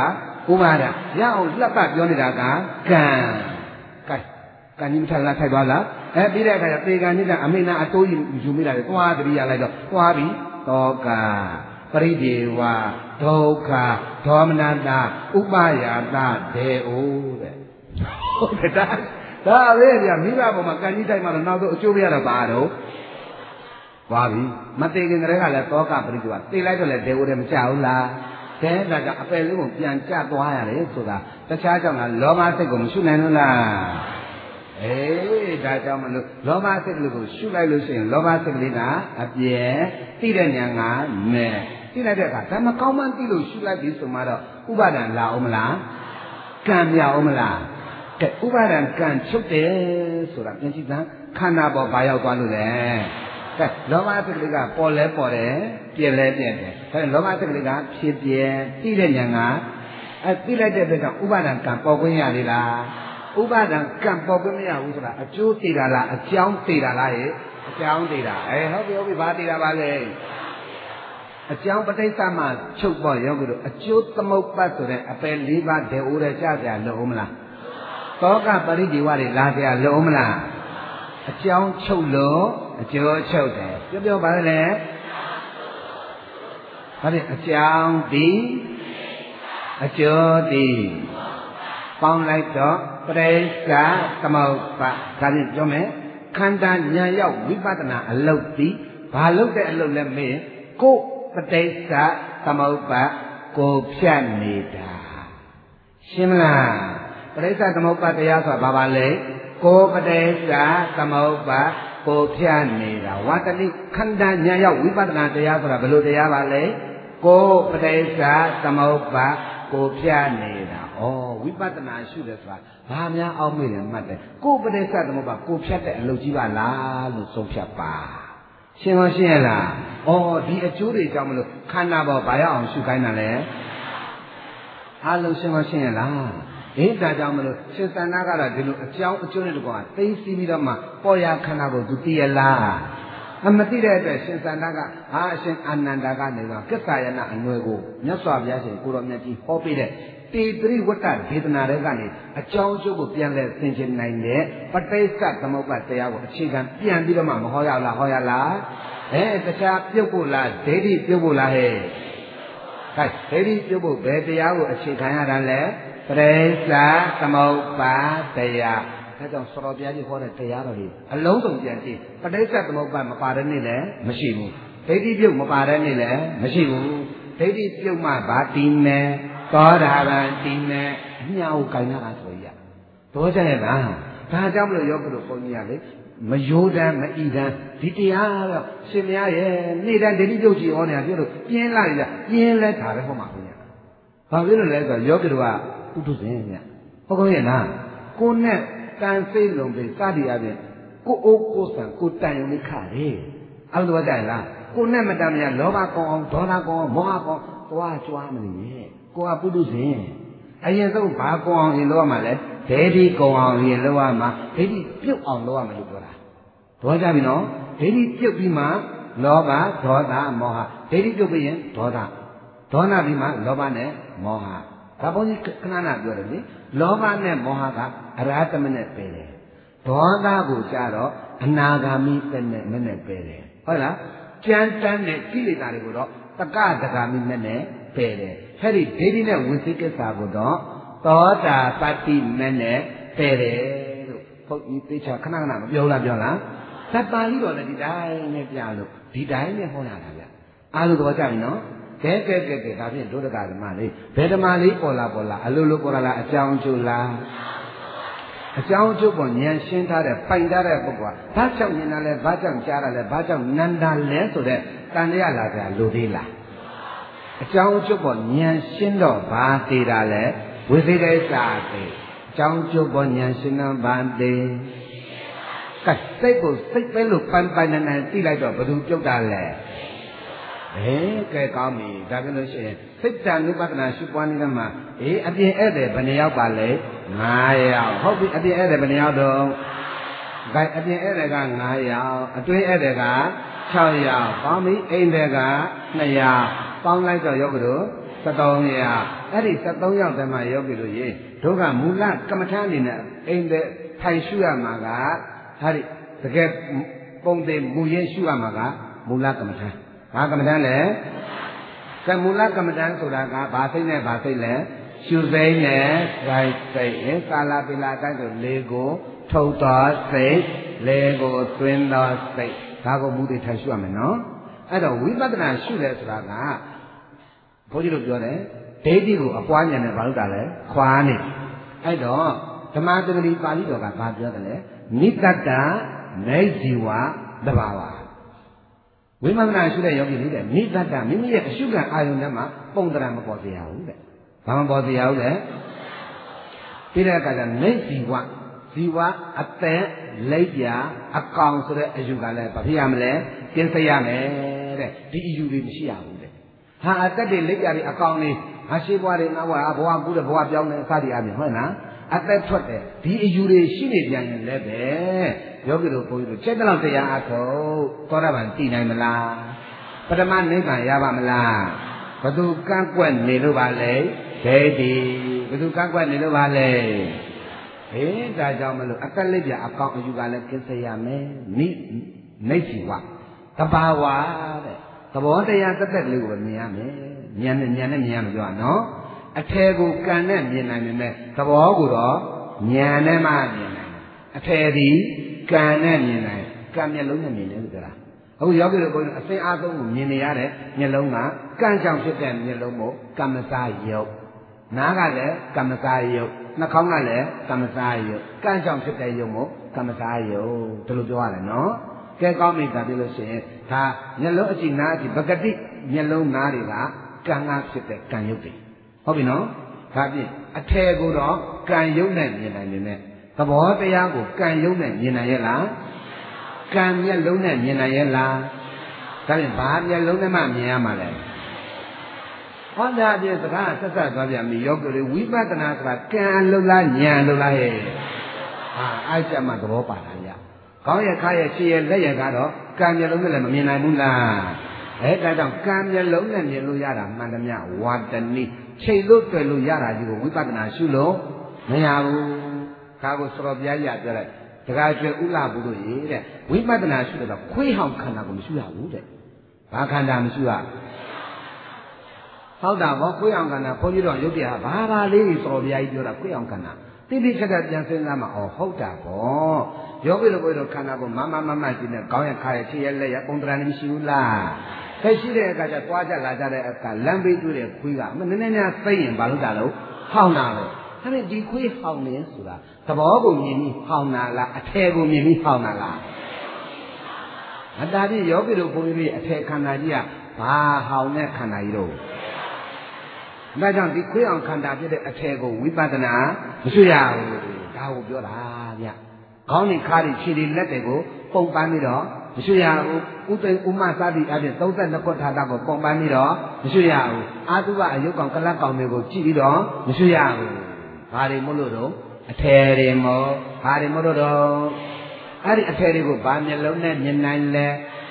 ဥပါဒရအောင်လက်ပတ်ပြောနေတာကကံကဲကံကြီးမထိုင်လားထိုက်သွားလားအဲပြီးတဲ့အခါကျသေကံနိဒာအမိနာအတိုးယူမိတာလေသွားတတိယလိုက်တော့သွားပြီတောကပရိဒေဝဒုက္ခဒေါမနတာဥပယာတဒေအိုတဲ့ဟုတ်တယ်ဒါဒါပဲဗျာမိဘပေါ်မှာကံကြီးတိုက်မှတော့နောက်တော့အကျိုးမရတော့ပါတော့သွားပြီမသေးခင်ကလေးကလည်းတောကပရိဒေဝသိလိုက်တော့လေဒေအိုတယ်မကြဘူးလားတဲ့ဒါကြောင့်အပယ်လေးကိုပြန်ကျသွားရတယ်ဆိုတာတခြားကြောင့်လားလောဘစိတ်ကိုမရှုနိုင်ဘူးလားအေးဒါကြောင့်မလို့လောဘစိတ်ကလေးကိုရှုလိုက်လို့ရှိရင်လောဘစိတ်ကလေးကအပြဲသိတဲ့ဉာဏ်ကမဲ့သိလိုက်တဲ့အခါဒါမကောင်းမှန်းသိလို့ရှုလိုက်ပြီဆိုမှတော့ဥပါဒံလာအောင်မလားကံမြောက်အောင်မလားကဲဥပါဒံကံချုပ်တယ်ဆိုတာပြန်ကြည့်စမ်းခန္ဓာပေါ်ဘာရောက်သွားလို့လဲကဲလောဘစိတ်ကလေးကပေါ်လဲပေါ်တယ်ပြည့်လဲပြည့်တယ်ဒါလောဘစိတ်ကလေးကဖြစ်ပြဲသိတဲ့ဉာဏ်ကအဲသိလိုက်တဲ့အတွက်ကြောင့်ဥပါဒံကံပေါ်ခွင့်ရလေလားဥပါဒံကံပေါ်ခွင့်မရဘူးဆိုတာအကျိုးသိတာလားအကြောင်းသိတာလားဟဲ့အကြောင်းသိတာအဲဟုတ်ပြီဟုတ်ပြီဘာသိတာပါလဲအကြောင်းပဋိစ္စမှချုပ်ပေါ်ရောက်ကြလို့အကျိုးသမုပ္ပတ်ဆိုတဲ့အပယ်၄ပါးဒေအိုးတဲ့ကြကြလို့ဟုတ်မလားတောကပရိဒီဝတွေလာကြလို့ဟုတ်မလားအကြောင်းချုပ်လို့အကျိုးချုပ်တယ်ပြောပြောပါလေဘာလဲအကြောင်းဒီအကျိုးဒီပေါင်းလိုက်တော့ပရိစ္ဆာသမုပ္ပါဒါဖြင့်ပြောမယ်ခန္ဓာဉာဏ်ရောက်ဝိပဿနာအလုပ်ဒီဘာလုပ်တဲ့အလုပ်လဲမေးကိုပရိစ္ဆာသမုပ္ပါကိုဖြတ်နေတာရှင်းမလားပရိစ္ဆာသမုပ္ပါတရားဆိုတာဘာပါလဲကိုပရိစ္ဆာသမုပ္ပါကိုဖြတ်နေတာဝတ္တိခန္ဓာဉာဏ်ရောက်ဝိပဿနာတရားဆိုတာဘယ်လိုတရားပါလဲကိုပရိစ္ဆာသမုပ္ပါကိုဖြတ်နေတာဩဝိပဿနာရှုတယ်ဆိုတာဘာများအောက်မေ့တယ်မှတ်တယ်ကိုပရိစ္ဆာသမုပ္ပါကိုဖြတ်တဲ့အလုပ်ကြီးပါလားလို့ဆုံးဖြတ်ပါရှင်းမရှင်းရလားဩဒီအကျိုးတွေကြောင့်မလို့ခန္ဓာပေါ်ဘာရအောင်ရှုခိုင်းတာလဲအားလုံးရှင်းမရှင်းရလားဒီဒါကြောင့်မလို့ရှင်သန္တာကတော့ဒီလိုအကြောင်းအကျိုးတွေကောင်သိသိပြီးတော့မှပေါ်ရခန္ဓာကိုသူသိရလားအမသိတဲ့အတွက်ရှင်သန္တာကဟာအရှင်အာနန္ဒာကနေတော့ကိစ္ဆာယနာအနွယ်ကိုမြတ်စွာဘုရားရှင်ကိုတော်မြတ်ကြီးဟောပေးတဲ့တေတရိဝတ္တဒေသနာတွေကနေအကြောင်းအကျိုးကိုပြန်လဲသင်ချင်နိုင်တဲ့ပဋိစ္စသမုပ္ပါတရားကိုအခြေခံပြန်ပြီးတော့မှမဟောရလားဟောရလားအဲတခြားပြုတ်ဖို့လားဒိဋ္ဌိပြုတ်ဖို့လားဟဲ့ဟဲ့ဒိဋ္ဌိပြုတ်ဖို့ဘယ်တရားကိုအခြေခံရတာလဲပရိစ္ဆာသမုပ္ပါတရားဒါကြောင့်စောတော်ဘုရားကြီးဟောတဲ့တရားတော်ကြီးအလုံးစုံပြန်ကြည့်ပဋိစ္စသမုပ္ပါမပါတဲ့နေ့လည်းမရှိဘူးဒိဋ္ဌိပြုတ်မပါတဲ့နေ့လည်းမရှိဘူးဒိဋ္ဌိပြုတ်မှဗာတိမေသောတာပန်တိမေအမြကိုကိုင်ရတာဆိုရတော့ကြရဲ့လားဒါကြောင့်မလို့ယောဂလို့ဘုန်းကြီးကလေမယိုးတမ်းမဤတမ်းဒီတရားတော့ရှင်မရရဲ့နေ့တိုင်းဒိဋ္ဌိပြုတ်ကြည့်ဟောနေတာပြောလို့ပြင်းလာရပြင်းလဲတာပဲဟောမှာဘုရားဘာဖြစ်လို့လဲဆိုတော့ယောဂတို့ကပုထုဇဉ်ဗျဟုတ်ကောရဲ့လားကိုနဲ့တန်စိတ်လုံးပဲစသည်အပြင်ကိုအိုးကိုဆံကိုတန်ရုံလေးခါတယ်အဲ့လိုတော့ကြရဲ့လားကိုနဲ့မတန်မရလောဘကောင်းအောင်ဒေါသကောင်းအောင်မောဟကောင်းသွားကြွားမနေရဲ့ကိုကပုထုဇဉ်အရင်ဆုံးဘာကောင်းအောင်ရင်လုပ်ရမှာလဲဒိဋ္ဌိကောင်းအောင်ရင်လုပ်ရမှာဒိဋ္ဌိပြုတ်အောင်လုပ်ရမှာလို့ပြောတာတော့ကြပြီနော်ဒိဋ္ဌိပြုတ်ပြီးမှလောဘဒေါသမောဟဒိဋ္ဌိပြုတ်ပြီးရင်ဒေါသဒေါသပြီးမှလောဘနဲ့မောဟဒါဘုန်းကြီးခဏခဏပြောတယ်လေလောဘနဲ့မောဟကအရာတမနဲ့ပယ်တယ်ဒေါသကိုကြတော့အနာဂါမိပဲနဲ့မနဲ့ပယ်တယ်ဟုတ်လားကြမ်းတမ်းတဲ့ကိလေသာတွေကိုတော့တက္ကဒဂါမိနဲ့နဲ့ပယ်တယ်အဲ့ဒီဒိဋ္ဌိနဲ့ဝိသိကိစ္စကိုတော့သောတာပတ္တိမဲ့နဲ့ပယ်တယ်လို့ဘုန်းကြီးသိချာခဏခဏမပြောလားပြောလားသတ္ပါဠိတော်လည်းဒီတိုင်းနဲ့ပြလို့ဒီတိုင်းနဲ့ဟောရတာဗျအားလို့တော့ကြပြီနော်ကဲကဲကဲကဲဒါဖြင့်ဒုဒကဓမ္မလေးဘယ်ဓမ္မလေးပေါ်လာပေါ်လာအလိုလိုပေါ်လာလားအကြောင်းကျိုးလားအကြောင်းကျိုးပေါ်ဉာဏ်ရှင်းထားတဲ့ပိုင်ထားတဲ့ပုဂ္ဂိုလ်ကဘာကြောင့်ဉာဏ်လာလဲဘာကြောင့်ကြားရလဲဘာကြောင့်နန္တာလဲဆိုတဲ့တန်တရားလာကြလိုသေးလားအကြောင်းကျိုးပေါ်ဉာဏ်ရှင်းတော့ဘာသေးတာလဲဝိသေကိစ္စသေးအကြောင်းကျိုးပေါ်ဉာဏ်ရှင်းတော့ဘာသေးကဲစိတ်ကိုစိတ်ပဲလို့ပန်းပန်းနန်းနန်းသိလိုက်တော့ဘယ်သူပြုတ်တာလဲအဲကဲကောင်းပြီဒါကြလို့ရှိရင်စိတ်တ ानु ပဒနာရှုပွားနေတဲ့မှာအေးအပြင်ဧည့်သည်ဘယ်နှယောက်ပါလဲငါးယောက်ဟုတ်ပြီအပြင်ဧည့်သည်ဘယ်နှယောက်တော့ဂိုက်အပြင်ဧည့်သည်ကငါးယောက်အတွင်းဧည့်သည်က၆ယောက်ကောင်းပြီအိမ်သည်ကနှစ်ယောက်ပေါင်းလိုက်တော့ယောက်ကတော့ Sat Tong Ya, Eddie Sat Tong Ya, the my yogi, Doga Mula, Kamatanina, in the Taishua Maga, Hari, the get Ponde Muye Shua Maga, Mula Kamatan. Hakamatan, Samula Kamatan Suraga, Basile, Basile, Shuzane, right say, Sala Pilata, Lego, Tota, say, Lego, Twinda, say, Tago Budi Tashuameno. I don't we but not shoot as Raga. Put it up your Daddy go upon and about that, Quani. I don't. The Madame Pali of a Padre, Nitata, Neziwa, the Bawa. We must not shoot a yogi leader, Nitata, Mimi, sugar iron number, Pondram for the out. Come for the out there. Peter got a Neziwa, Ziwa, a pen, Ladia, a counsellor, as you got a Papiamle, Kinsayame, the E U Mishia. Ha, at that day, later, a county, Hashibari, Nawa, Boa, Buddha, Boa, Young, and Sadi, and Hona. At that what the E U Shini, young lebe, Yogi, to check out the Yako, Toravan, Tina Mala. But a man named Yavamala. But who can't go and Nilu Valley, Katie, but who can't go and Nilu Valley. Eh, Dajamalu, at the lady, a count you got like Kinsayame, neat, Nasiwa, Tabawa. The water at the bed live with me, Yan and Yan and Yan, no? A table can and Yan and the Waguro, Yan and Man, a teddy can and Yan, come alone and Yan. Oh, you're going to say, I don't mean the other, Yeloma, can't jump with them, Yelomo, Kamasayo. Nagale, Kamasayo, Nakongale, Kamasayo, can't jump with the Yomo, Kamasayo, to Ludoala, no? Cái con mình ta đi lo xe, ta nhớ lỡ chỉ na chỉ bắt cái nhớ lỡ na đi là càng áp sẽ để càng yếu đi, không biết nó, ta biết, à thế của đó càng yếu này như này như này, ta bỏ cái áo của càng yếu này như này là, càng nhớ lỡ này như này là, ta biết ba nhớ lỡ này mà nhớ mà đấy, hôm nay thì ta sẽ sẽ nói về mình yêu cái quý báu cái nào là càng lỡ là nhớ lỡ là hết, à ai sẽ mà đó bảo là vậy. Có ya khai chi lấy ya cả đó cam ya lớn là mà miền này muốn là ấy tại sao cam ya lớn là miền lôi ra là mà làm nhà hoàn toàn đi chơi lốt chơi lôi ra là gì cũng biết bắt nào xíu lố mấy nhà các cô sọ̀rọ̀ bia ya cho lại tất cả chuyện u la bù đồ gì đấy biết bắt nào xíu là khuấy hỏng khăn nào cũng xíu là u đấy ba khăn nào xíu à sau đó có khuấy hỏng khăn nào phong như đó ရုပ်တရားဘာဘာလေးစော်ပြားကြီးပြောတာခွေးအောင်ခန္ဓာတိတိကျကျပြန်စဉ်းစားမှာဩဟုတ်တာပေါ့ယောဂီတို့ဘုရားခန္ဓာကိုမမမမကြည့်နဲ့ကောင်းရခါရချီရလက်ရပုံတရာနေမရှိဘူးလားသိရှိတဲ့အခါကျသွားကြလာကြတဲ့အခါလမ်းဘေးတွေ့တဲ့ခွေးကနည်းနည်းများသိရင်ဘာလို့တာလို့ဟောင်းတာလို့ဒါပေမဲ့ဒီခွေးဟောင်းနေဆိုတာသဘောကိုမြင်ပြီးဟောင်းတာလားအထဲကိုမြင်ပြီးဟောင်းတာလားအတားပြီးယောဂီတို့ဘုန်းကြီးတွေအထဲခန္ဓာကြီးကဘာဟောင်းတဲ့ခန္ဓာကြီးတို့ဒါကြောင့်ဒီခွေးအောင်ခန္ဓာဖြစ်တဲ့အထဲကိုဝိပဿနာမရှိရဘူးဒါကိုပြောတာဗျခေါင်းနဲ့ခါးတွေခြေတွေလက်တွေကိုပုံပန်းပြီးတော့မရှိရဘူးဥသိဥမစသည်အပြင်သုံးဆယ်နှစ်ခုထာတာကိုပုံပန်းပြီးတော့မရှိရဘူးအာသုဘအယုတ်ကောင်ကလတ်ကောင်တွေကိုကြည့်ပြီးတော့မရှိရဘူးဘာတွေမို့လို့တော့အထဲတွေမို့ဘာတွေမို့လို့တော့အဲ့ဒီအထဲတွေကိုဗာမျက်လုံးနဲ့မြင်နိုင်လဲ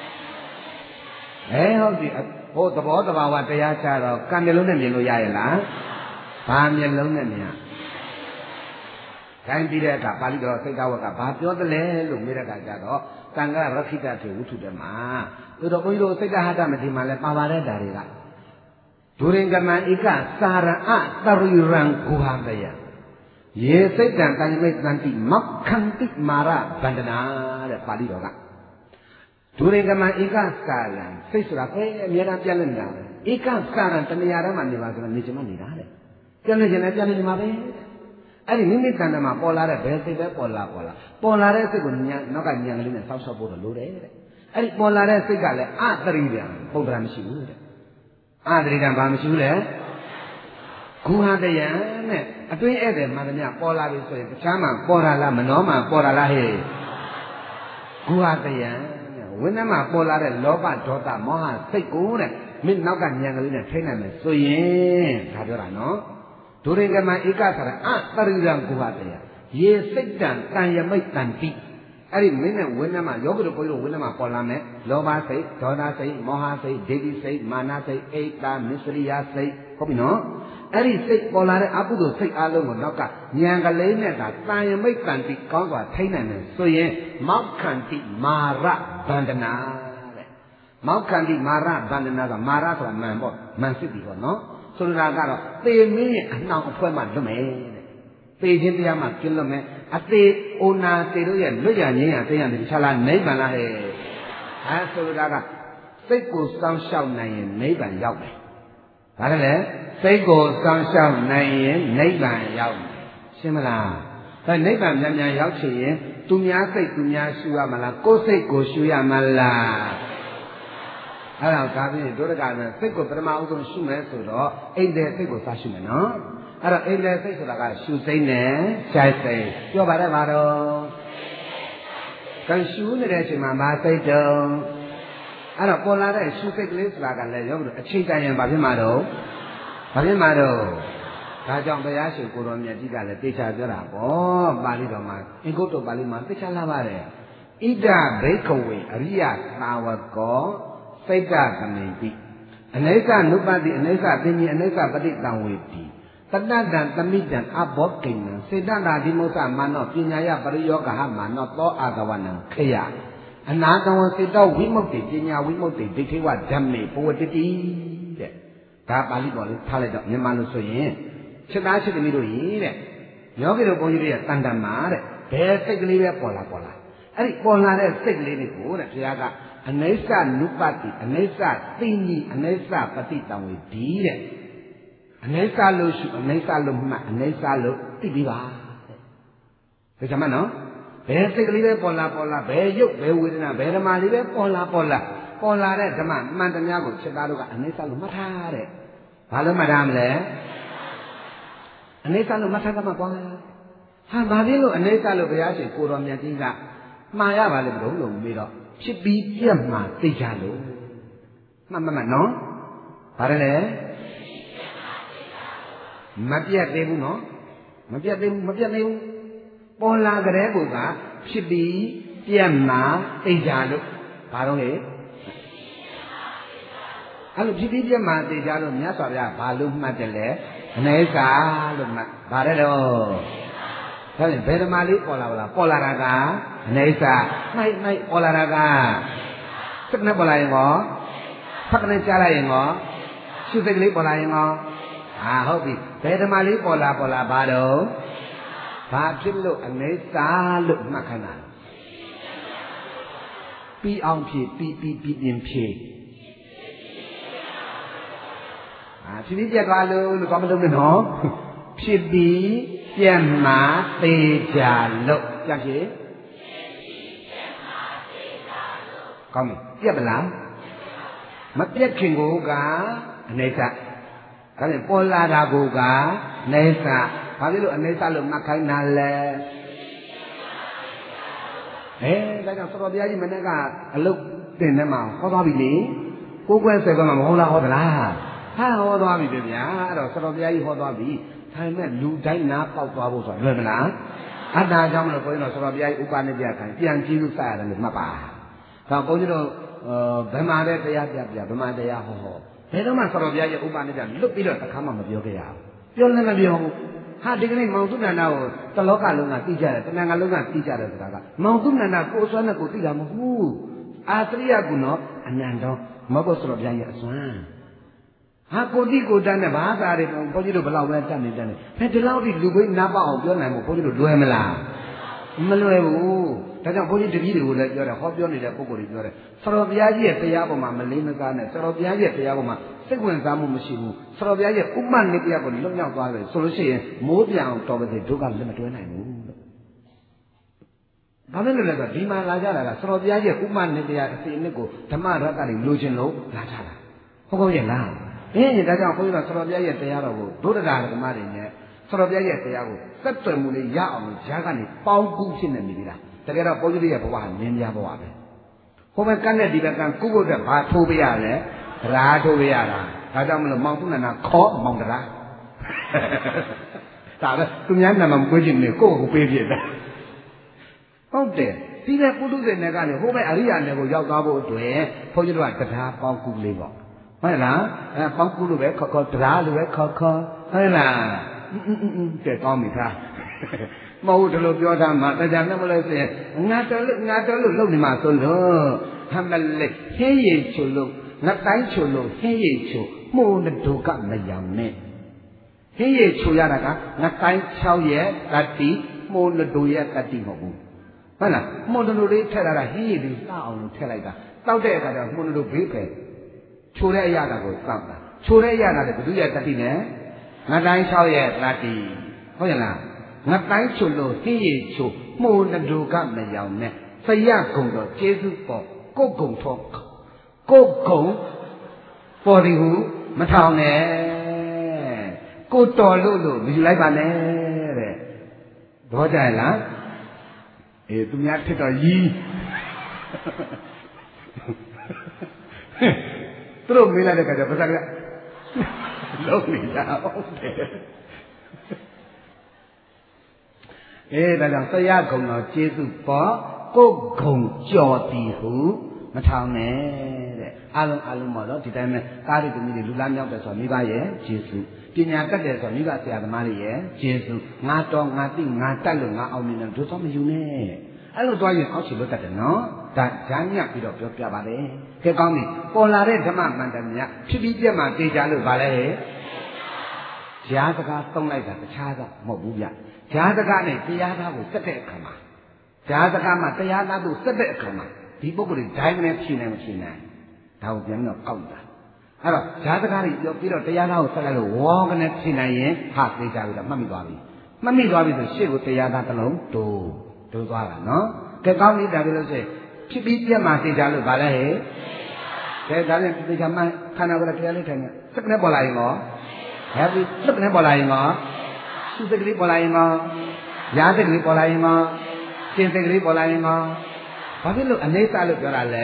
အဲဟုတ်ပြီဟိုသဘောတဘာဝတရားချတော့ကံမျက်လုံးနဲ့မြင်လို့ရရဲ့လားဘာမျက်လုံးနဲ့မြင်ခိုင်းပြီးတဲ့အခါပါဠိတော်စိတ်တော်ကဘာပြောသလဲလို့မေးတဲ့အခါကျတော့တန်ခါရခိတထေဝုထုတယ်မှာသူတို့ဘုန်းကြီးတို့စိတ်တဟတမတိမှာလဲပါပါတဲ့ဓာတွေကဒုရင်ကမံဧကစာရအတရိရံဂုဟာတယယေစိတ်တံတန်မိတ်တန်တိမက္ခန္တိမာရဗန္ဒနာတဲ့ပါဠိတော်ကဒုရင်ကမံဧကစာရံစိတ်ဆိုတာအဲအများအားပြလက်နေတာပဲဧကစာရံတဏှာရမ်းမှနေပါဆိုတော့နေချင်မှနေတာတဲ့ပြလက်ချင်လည်းပြလက်နေမှာပဲအဲ့ဒီမိမိတဏ္ဍာမှာပေါ်လာတဲ့ဘယ်စိတ်ပဲပေါ်လာပေါ်လာပေါ်လာတဲ့စိတ်ကိုညာနောက်ကညာကလေးနဲ့စောက်ရှောက်ဖို့တော့လိုတယ်တဲ့အဲ့ဒီပေါ်လာတဲ့စိတ်ကလည်းအတရိယံပုံတရာမရှိဘူးတဲ့အတရိယံဘာမရှိဘူးလဲဂုဟာတယံနဲ့အတွင်းဧည့်သည်မှန်သမျှပေါ်လာပြီဆိုရင်တခြားမှာပေါ်လာလားမနောမှာပေါ်လာလားဟဲ့ဂုဟာတယံနဲ့ဝိနည်းမှာပေါ်လာတဲ့လောဘဒေါသမောဟစိတ်ကိုတဲ့မင်းနောက်ကညာကလေးနဲ့ထိနိုင်မယ်ဆိုရင်ဒါပြောတာနော်ဒုရိကမဧကသရအတရိရံဂုဟာတယယေစိတ်တံတန်ယမိတ်တန်တိအဲ့ဒီမင်းနဲ့ဝိနည်းမှာယောဂီတို့ဘုန်းကြီးတို့ဝိနည်းမှာပေါ်လာမယ်လောဘစိတ်ဒေါသစိတ်မောဟစိတ်ဒိဋ္ဌိစိတ်မာနစိတ်အိတ်တာမစ္စရိယစိတ်ဟုတ်ပြီနော်အဲ့ဒီစိတ်ပေါ်လာတဲ့အကုသိုလ်စိတ်အလုံးကိုနောက်ကဉာဏ်ကလေးနဲ့သာတန်ယမိတ်တန်တိကောင်းစွာထိန်းနိုင်မယ်ဆိုရင်မောက္ခန္တိမာရဗန္ဒနာတဲ့မောက္ခန္တိမာရဗန္ဒနာကမာရဆိုတာမန်ပေါ့မန်စစ်ပြီပေါ့နော်ဆိုလိုတာကတော့သေမင်းရဲ့အနှောင်အဖွဲမှလွတ်မယ်တဲ့သေခြင်းတရားမှကျွလွတ်မယ်အသေးအိုနာသေတို့ရဲ့လွတ်ရငြင်းရသိရတယ်ခြားလားနိဗ္ဗာန်လားဟဲ့အဲဆိုလိုတာကစိတ်ကိုစောင့်ရှောက်နိုင်ရင်နိဗ္ဗာန်ရောက်မယ်ဒါလည်းလေစိတ်ကိုစောင့်ရှောက်နိုင်ရင်နိဗ္ဗာန်ရောက်မယ်ရှင်းမလားဒါနိဗ္ဗာန်မြန်မြန်ရောက်ချင်ရင်သူများစိတ်သူများရှုရမလားကိုယ်စိတ်ကိုရှုရမလားအဲ့တော့ဒါပြင်ဒုရကနဲ့စိတ်ကိုပထမအဆုံးရှုမယ်ဆိုတော့အိမ်တဲ့စိတ်ကိုစရှုမယ်နော်အဲ့တော့အိမ်တဲ့စိတ်ဆိုတာကရှုစိတ်နဲ့ရှိုက်စိတ်ပြောပါတော့ပါတော့ကံရှုနေတဲ့အချိန်မှာမစိတ်တုံးအဲ့တော့ပေါ်လာတဲ့ရှုစိတ်ကလေးဆိုတာကလည်းရောလို့အချိန်တန်ရင်ဘာဖြစ်မှာတော့ဘာဖြစ်မှာတော့ဒါကြောင့်ဘုရားရှင်ကိုတော်မြတ်ကြီးကလည်းတေချာပြောတာပေါ့ပါဠိတော်မှာအင်္ဂုတ္တပါဠိမှာတေချာလာပါတယ်ဣဒဘိက္ခဝေအရိယသာဝကောစိတ်တကမိတိအနိစ္စနုပတိအနိစ္စသိဉ္ဇအနိစ္စပฏิတံဝေတိတတ္တံသမိတံအဘောကိဏံစေတနာဒီမုစ္ဆမာနောပညာယပရိယောဂဟမာနောသောအာဂဝနံခယအနာတဝစေတောဝိမု ക്തി ပညာဝိမု ക്തി ဒိဋ္ဌိဝဓမ္မေပဝတ္တိတဲ့ဒါပါဠိတော်လေးထားလိုက်တော့မြန်မာလို့ဆိုရင်ချက်သားချက်သမီးတို့ကြီးတဲ့ယောဂီတို့ဘုန်းကြီးတို့ရဲ့တန်တမာတဲ့ဘယ်စိတ်ကလေးပဲပေါ်လာပေါ်လာအဲ့ဒီပေါ်လာတဲ့စိတ်ကလေးတွေကိုတဲ့ဘုရားကအနိစ္စနုပတိအနိစ္စသိဉ္ဇအနိစ္စပฏิတံဝေဒီတဲ့အနိစ္စလို့ရှုအနိစ္စလို့မှတ်အနိစ္စလို့သိပြီးပါတဲ့ဒါကြောင့်မနော်ဘယ်စိတ်ကလေးပဲပေါ်လာပေါ်လာဘယ်ရုပ်ဘယ်ဝေဒနာဘယ်ဓမ္မလေးပဲပေါ်လာပေါ်လာပေါ်လာတဲ့ဓမ္မမှန်တရားကိုချက်သားတို့ကအနိစ္စလို့မှတ်ထားတဲ့ဘာလို့မှတ်ထားမလဲအနိစ္စလို့မှတ်ထားတာမှကွာဟာဘာဖြစ်လို့အနိစ္စလို့ဘုရားရှင်ကိုတော်မြတ်ကြီးကမှားရပါလိမ့်မလို့လို့မေးတော့ဖြစ်ပြီးပြတ်မှသိကြလို့မှတ်မှတ်မှတ်နော်ဘာလဲမပြတ်သေးဘူးနော်မပြတ်သေးဘူးမပြတ်သေးဘူးပေါ်လာကြတဲ့ကူကဖြစ်ပြီးပြတ်မှသိကြလို့ဘာတော့လေအဲ့လိုဖြစ်ပြီးပြတ်မှသိကြလို့မြတ်စွာဘုရားဘာလို့မှတ်တယ်လဲအနိစ္စလို့မှတ်ဗါတဲ့တော့ဒါဖြင့်ဘယ်ဓမ္မလေးပေါ်လာပါလားပေါ်လာတာကအနိစ္စမိုက်မိုက်ပေါ်လာတာကစက်နဲ့ပေါ်လာရင်ရောဖက်ကနေကြားလိုက်ရင်ရောရှုစိတ်ကလေးပေါ်လာရင်ရောအာဟုတ်ပြီဘယ်ဓမ္မလေးပေါ်လာပေါ်လာဘာတော့ဘာဖြစ်လို့အနိစ္စလို့မှတ်ခိုင်းတာပြီးအောင်ဖြည့်ပြီးပြီးပြီးပြင်းဖြည့်အာဖြစ်ပြီးပြတ်သွားလို့လို့ဘာမလုပ်နဲ့နော်ဖြစ်ပြီးပြတ်မှသေးကြလို့ကြဖြည့်ကောင်းပြီပြတ်ပလားမပြတ်ခင်ကိုကအနိစ္စဒါဖြင့်ပေါ်လာတာကိုကနိစ္စဘာဖြစ်လို့အနိစ္စလို့မှတ်ခိုင်းတာလဲအဲဒါကြောင့်သတော်တရားကြီးမနေ့ကအလုတ်တင်ထဲမှာဟောသွားပြီလေကိုယ်ကွယ်ဆယ်ကွယ်မှာမဟုတ်လားဟောသလားဟာဟောသွားပြီဗျာအဲ့တော့သတော်တရားကြီးဟောသွားပြီဒါပေမဲ့လူတိုင်းနားပေါက်သွားဖို့ဆိုတာလွယ်မလားအတ္တကြောင့်မလို့ဘုန်းကြီးတို့သတော်တရားကြီးဥပနိပြခံပြန်ကြည့်လို့စရတယ်လို့မှတ်ပါဒါဘုန်းကြီးတို့ဘယ်မှာလဲတရားပြပြဘယ်မှာတရားဟောဟောဘယ်တော့မှသတော်တရားကြီးဥပနိပြလွတ်ပြီးတော့တစ်ခါမှမပြောခဲ့ရဘူးပြောလည်းမပြောဘူးဟာဒီကနေ့မောင်သုဏ္ဏကိုတလောကလုံးကသိကြတယ်တဏ္ဍာလုံးကသိကြတယ်ဆိုတာကမောင်သုဏ္ဏကိုယ်စွမ်းနဲ့ကိုသိတာမဟုတ်ဘူးအာသရိယကုနောအနန္တောမဟုတ်ဆိုတော့ဗျာရဲ့အစွမ်းဟာကိုတိကိုတန်းနဲ့ဘာသာတွေဘုန်းကြီးတို့ဘယ်လောက်ပဲတတ်နေတယ်ဘယ်ဒီလောက်ထိလူပိနားပေါအောင်ပြောနိုင်မို့ဘုန်းကြီးတို့လွယ်မလားမလွယ်ဘူးဒါကြောင့်ဘုန်းကြီးတပည့်တွေကိုလည်းပြောတယ်ဟောပြောနေတဲ့ပုဂ္ဂိုလ်တွေပြောတယ်ဆရာတော်ဘုရားကြီးရဲ့တရားပေါ်မှာမလေးမစားနဲ့ဆရာတော်ဘုရားကြီးရဲ့တရားပေါ်မှာစိတ်ဝင်စားမှုမရှိဘူးဆရာတော်ဘုရားရဲ့ဥပ္ပနိတရားကိုလွတ်မြောက်သွားတယ်ဆိုလို့ရှိရင်မိုးပြောင်တော်ပါစေဒုက္ခလက်မတွဲနိုင်ဘူးလို့ဘာဖြစ်လို့လဲဆိုတော့ဒီမှာလာကြတာကဆရာတော်ဘုရားရဲ့ဥပ္ပနိတရားအစီအနှစ်ကိုဓမ္မရတ္တတွေလိုချင်လို့လာကြတာဟုတ်ကောရဲ့လားအင်းဒါကြောင့်ဘုန်းကြီးတို့ဆရာတော်ဘုရားရဲ့တရားတော်ကိုဒုဒ္ဒရာဓမ္မတွေနဲ့ဆရာတော်ဘုရားရဲ့တရားကိုစက်သွယ်မှုလေးရအောင်လို့ဈာကနေပေါင်းကူးဖြစ်နေပြီလားတကယ်တော့ဘုန်းကြီးရဲ့ဘဝကမြင်းများဘဝပဲဟိုဘက်ကန်းနဲ့ဒီဘက်ကန်းကုဖို့အတွက်ဘာထိုးပေးရလဲတရားထိုးပေးရတာဒါကြောင့်မလို့မောင်သုဏ္ဏခေါ်မောင်တရားဒါပဲသူများနာမမကွေးချင်နေကိုယ့်ကိုပေးပြတယ်ဟုတ်တယ်ဒီတဲ့ပုထုဇဉ်တွေကနေဟိုဘက်အရိယာတွေကိုရောက်သွားဖို့အတွက်ဘုန်းကြီးတို့ကတရားပေါင်းကူလေးပေါ့ဟုတ်လားအဲပေါင်းကူလို့ပဲခေါ်ခေါ်တရားလိုပဲခေါ်ခေါ်ဟုတ်လားအင်းအင်းအင်းတဲ့ကောင်းပြီသားမဟုတ်တယ်လို့ပြောတာမှတရားနဲ့မလို့ဆိုရင်ငါတော်လို့ငါတော်လို့လုပ်နေမှာဆိုလို့ဟမ်မလေးဟင်းရည်ချိုလို့ငါတိုင်းချိုလို့ဟင်းရည်ချိုမှုန်တူကမယောင်နဲ့ဟင်းရည်ချိုရတာကငါတိုင်း၆ရဲ့တတိမှုန်တူရဲ့တတိမဟုတ်ဘူးဟုတ်လားမှုန်တူလေးထည့်လာတာဟင်းရည်လေးစအောင်လို့ထည့်လိုက်တာတောက်တဲ့အခါကျမှုန်တူဘေးဖယ်ချိုတဲ့အရာကိုစောင့်တာချိုတဲ့အရာကလည်းဘုသူရဲ့တတိနဲ့ငါတိုင်း၆ရဲ့တတိဟုတ်ရလားငါတိုင်းချိုလို့ဟင်းရည်ချိုမှုန်တူကမယောင်နဲ့ဆရာကုံတော်ကျေးဇူးပေါ်ကိုယ်ကုံထောကိုယ်ကုံပေါ်ဒီဟုမထောင်နဲ့ကိုတော်လို့လို့မယူလိုက်ပါနဲ့တဲ့ဘောကြရလားအေးသူများထစ်တော့ရီးသူတို့မေးလိုက်တဲ့ခါကျပါစကလုံးနေကြအောင်တဲ့အေးဒါကြောင့်ဆရာကုံတော်ကျေးဇူးပေါ်ကိုယ်ကုံကြော်သည်ဟုမထောင်နဲ့တဲ့အလုံးအလုံးပေါ့နော်ဒီတိုင်းပဲကားရီသမီးတွေလူလားမြောက်တယ်ဆိုမိဘရဲ့ကျေးဇူးပညာတတ်တယ်ဆိုမိဘဆရာသမားတွေရဲ့ကျေးဇူးငါတော်ငါသိငါတတ်လို့ငါအောင်မြင်တယ်တို့တော့မယူနဲ့အဲ့လိုသွားရင်အောက်ချီလို့တတ်တယ်နော်ဒါဂျာညက်ပြီးတော့ပြောပြပါလေကဲကောင်းပြီပေါ်လာတဲ့ဓမ္မမှန်တယ်များဖြစ်ပြီးပြက်မှတေချာလို့ဗာလဲဂျာစကားသုံးလိုက်တာတခြားကမဟုတ်ဘူးဗျဂျာစကားနဲ့တရားသားကိုစက်တဲ့အခါမှာဂျာစကားမှာတရားသားကိုစက်တဲ့အခါမှာဒီပုဂ္ဂိုလ်တွေဒိုင်းကနေဖြေနိုင်မဖြေနိုင်ဒါကိုပြန်တော့ကောက်တာအဲ့တော့ဈာတကားတွေပြောပြီးတော့တရားသားကိုဆက်လိုက်လို့ဝေါကနေဖြေနိုင်ရင်ဟာသိကြပြီတော့မှတ်မိသွားပြီမှတ်မိသွားပြီဆိုရှေ့ကိုတရားသားတစ်လုံးဒိုးဒိုးသွားတာနော်ကဲကောင်းနေတာပြီလို့ဆိုရင်ဖြစ်ပြီးပြက်မှသိကြလို့ဗာလဲဟဲ့ကဲဒါနဲ့သိကြမှခန္ဓာကိုယ်တရားလေးထိုင်နေစက်ကနေပေါ်လာရင်ရောဟဲ့ပြီးစက်ကနေပေါ်လာရင်ရောစုစက်ကလေးပေါ်လာရင်ရောရာစက်ကလေးပေါ်လာရင်ရောကျင်စက်ကလေးပေါ်လာရင်ရောဘာဖြစ်လို့အနေစာလို့ပြောတာလဲ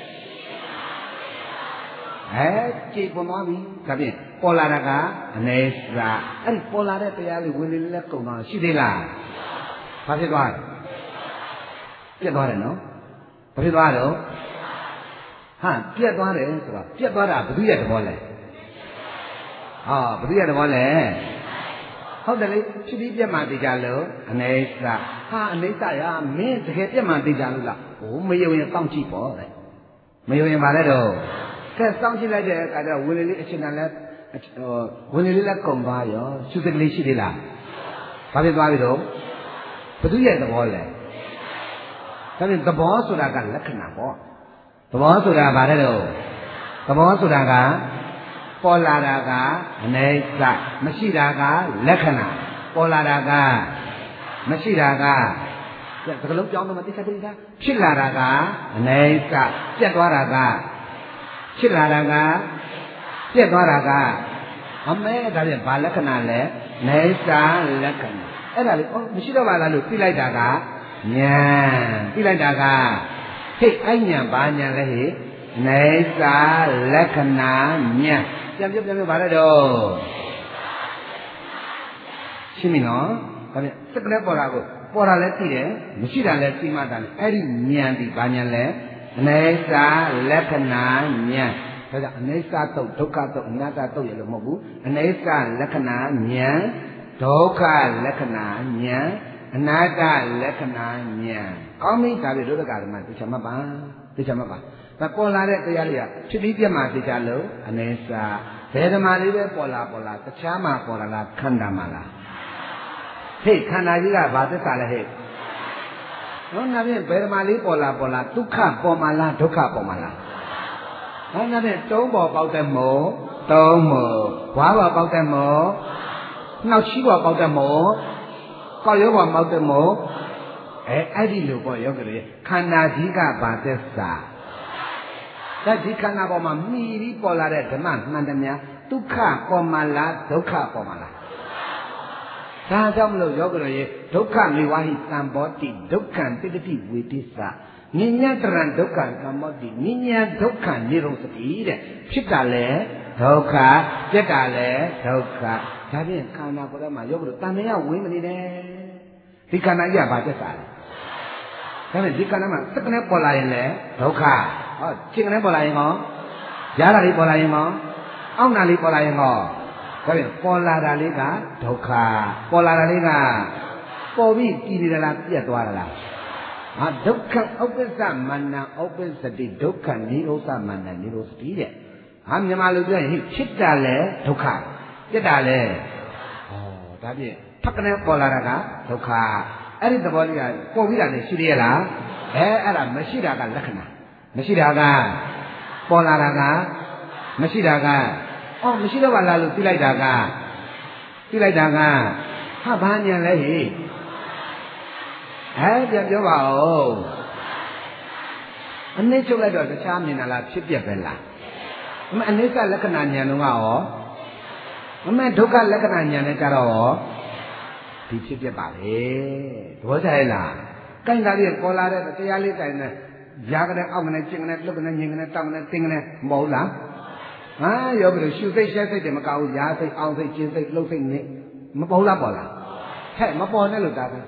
အဲကြည်ပေါ်သွားပြီဒါဖြင့်ပေါ်လာတာကအနေစာအဲ့ဒီပေါ်လာတဲ့တရားလေးဝင်လေလဲကုန်သွားရှိသေးလားဘာဖြစ်သွားလဲပြတ်သွားတယ်နော်ဘာဖြစ်သွားတော့ဟာပြတ်သွားတယ်ဆိုတော့ပြတ်သွားတာဘယ်သူရဲ့သဘောလဲဟာဘယ်သူရဲ့သဘောလဲဟုတ်တယ်လေဖြစ်ပြီးပြတ်မှသိကြလို့အနေစာဟာအနေစာရမင်းတကယ်ပြတ်မှသိကြလို့လားဟိုမယုံရင်စောင့်ကြည့်ပေါ့တဲ့မယုံရင်ဗါလဲတော့ကဲစောင့်ကြည့်လိုက်တဲ့အခါကျတော့ဝင်လေလေးအချိန်တန်လဲဟိုဝင်လေလေးလည်းကုန်သွားရောရှုစကလေးရှိသေးလားဘာဖြစ်သွားပြီတော့ဘသူရဲ့သဘောလဲဒါဖြင့်သဘောဆိုတာကလက္ခဏာပေါ့သဘောဆိုတာဗါလဲတော့သဘောဆိုတာကပေါ်လာတာကအနေစာမရှိတာကလက္ခဏာပေါ်လာတာကမရှိတာကဒါကလုံးပြောင်းတော့မသိချင်သေးတာဖြစ်လာတာကအနေစာပြတ်သွားတာကဖြစ်လာတာကပြက်သွားတာကအမဲဒါပြန်ဘာလက္ခဏာလဲနေစာလက္ခဏာအဲ့ဒါလေအော်မရှိတော့ပါလားလို့သိလိုက်တာကဉာဏ်သိလိုက်တာကဟိတ်အဲ့ဉာဏ်ဘာဉာဏ်လဲဟိနေစာလက္ခဏာဉာဏ်ပြန်ပြပြန်ပြပါတော့ရှင်းပြီနော်ဒါပြန်စက်ကလေးပေါ်လာကိုပေါ်လာလဲသိတယ်မရှိတာလဲသိမှတာလေအဲ့ဒီဉာဏ်ဒီဘာဉာဏ်လဲအနေစာလက္ခဏာဉာဏ်ဒါကြောင့်အနေစာတုတ်ဒုက္ခတုတ်အနတ္တတုတ်ရလို့မဟုတ်ဘူးအနေစာလက္ခဏာဉာဏ်ဒုက္ခလက္ခဏာဉာဏ်အနတ္တလက္ခဏာဉာဏ်ကောင်းပြီဒါပြီဒုက္ခဓမ္မသိချင်မှတ်ပါသိချင်မှတ်ပါဒါပေါ်လာတဲ့တရားလေးကဖြစ်ပြီးပြတ်မှသိချလို့အနေစာဘယ်ဓမ္မလေးပဲပေါ်လာပေါ်လာတခြားမှပေါ်လာလားခန္ဓာမှလားဟဲ့ခန္ဓာကြီးကဘာသစ္စာလဲဟဲ့နော်နာဖြင့်ဘယ်ဓမ္မလေးပေါ်လာပေါ်လာဒုက္ခပေါ်မှာလားဒုက္ခပေါ်မှာလားဟောနာဖြင့်တုံးပေါ်ပေါက်တဲ့မို့တုံးမို့ဝါးပေါ်ပေါက်တဲ့မို့နှောက်ချီးပေါ်ပေါက်တဲ့မို့ကောက်ရုံးပေါ်ပေါက်တဲ့မို့အဲအဲ့ဒီလိုပေါ့ယောဂလေးခန္ဓာကြီးကဘာသစ္စာဒါဒီခန္ဓာပေါ်မှာမှီပြီးပေါ်လာတဲ့ဓမ္မမှန်တယ်များဒုက္ခပေါ်မှာလားဒုက္ခပေါ်မှာလားဒါကြောင့်မလို့ယောဂရရေဒုက္ခမေဝဟိသံဘောတိဒုက္ခံတိတ္တိဝေတိသညဉ္ညတရံဒုက္ခံသံဘောတိညဉ္ညဒုက္ခនិရောဓတိတဲ့ဖြစ်တာလဲဒုက္ခပြက်တာလဲဒုက္ခဒါဖြင့်ခန္ဓာကိုယ်ထဲမှာယောဂရတဏှာဝင်းမနေနဲ့ဒီခန္ဓာကြီးကဘာသက်တာလဲဟဒါနဲ့ဒီကံမှာစက္ကနဲ့ပေါ်လာရင်လည်းဒုက္ခဟောကျင်ကနဲ့ပေါ်လာရင်ကောကြားတာလေးပေါ်လာရင်ကောအောင့်တာလေးပေါ်လာရင်ကောဒါပြန်ပေါ်လာတာလေးကဒုက္ခပေါ်လာတာလေးကပေါ်ပြီးကြည်နေလားပြတ်သွားလားဟာဒုက္ခဥပ္ပစ္စမန္နဥပ္ပစ္စတိဒုက္ခနိရောဓမန္နနိရောဓတိတဲ့ဟာမြန်မာလူပြောရင်ဖြစ်တာလဲဒုက္ခပြတ်တာလဲဟောဒါဖြင့်ဖက်ကနေပေါ်လာတာကဒုက္ခအဲ့ဒီသဘောလေးကပေါ်ပြီးတာလည်းရှိသေးရလားအဲအဲ့ဒါမရှိတာကလက္ခဏာမရှိတာကပေါ်လာတာကမရှိတာကအော်မရှိတော့ပါလားလို့သိလိုက်တာကသိလိုက်တာကဟာဘာညာလဲဟိဟဲ့ပြန်ပြောပါဦးအနည်းချုပ်လိုက်တော့တခြားမြင်တာလားဖြစ်ပြက်ပဲလားအမအနိစ္စလက္ခဏာဉာဏ်လုံးကရောအမဒုက္ခလက္ခဏာဉာဏ်နဲ့ကြတော့ရောဒီဖြစ်ပြက်ပါလေသဘောကျရဲ့လားကိုင်တာလေးပေါ်လာတဲ့တရားလေးတိုင်နဲ့ရာကနေအောက်ကနေကျင်ကနေလွတ်ကနေညင်ကနေတောက်ကနေတင်းကနေမဟုတ်လားဟာယောဂီတို့ရှုစိတ်ရှက်စိတ်တွေမကောက်ဘူးရာစိတ်အောင်စိတ်ကျင်စိတ်လှုပ်စိတ်နေမပေါ်လားပေါ်လားဟဲ့မပေါ်နဲ့လို့တာပဲ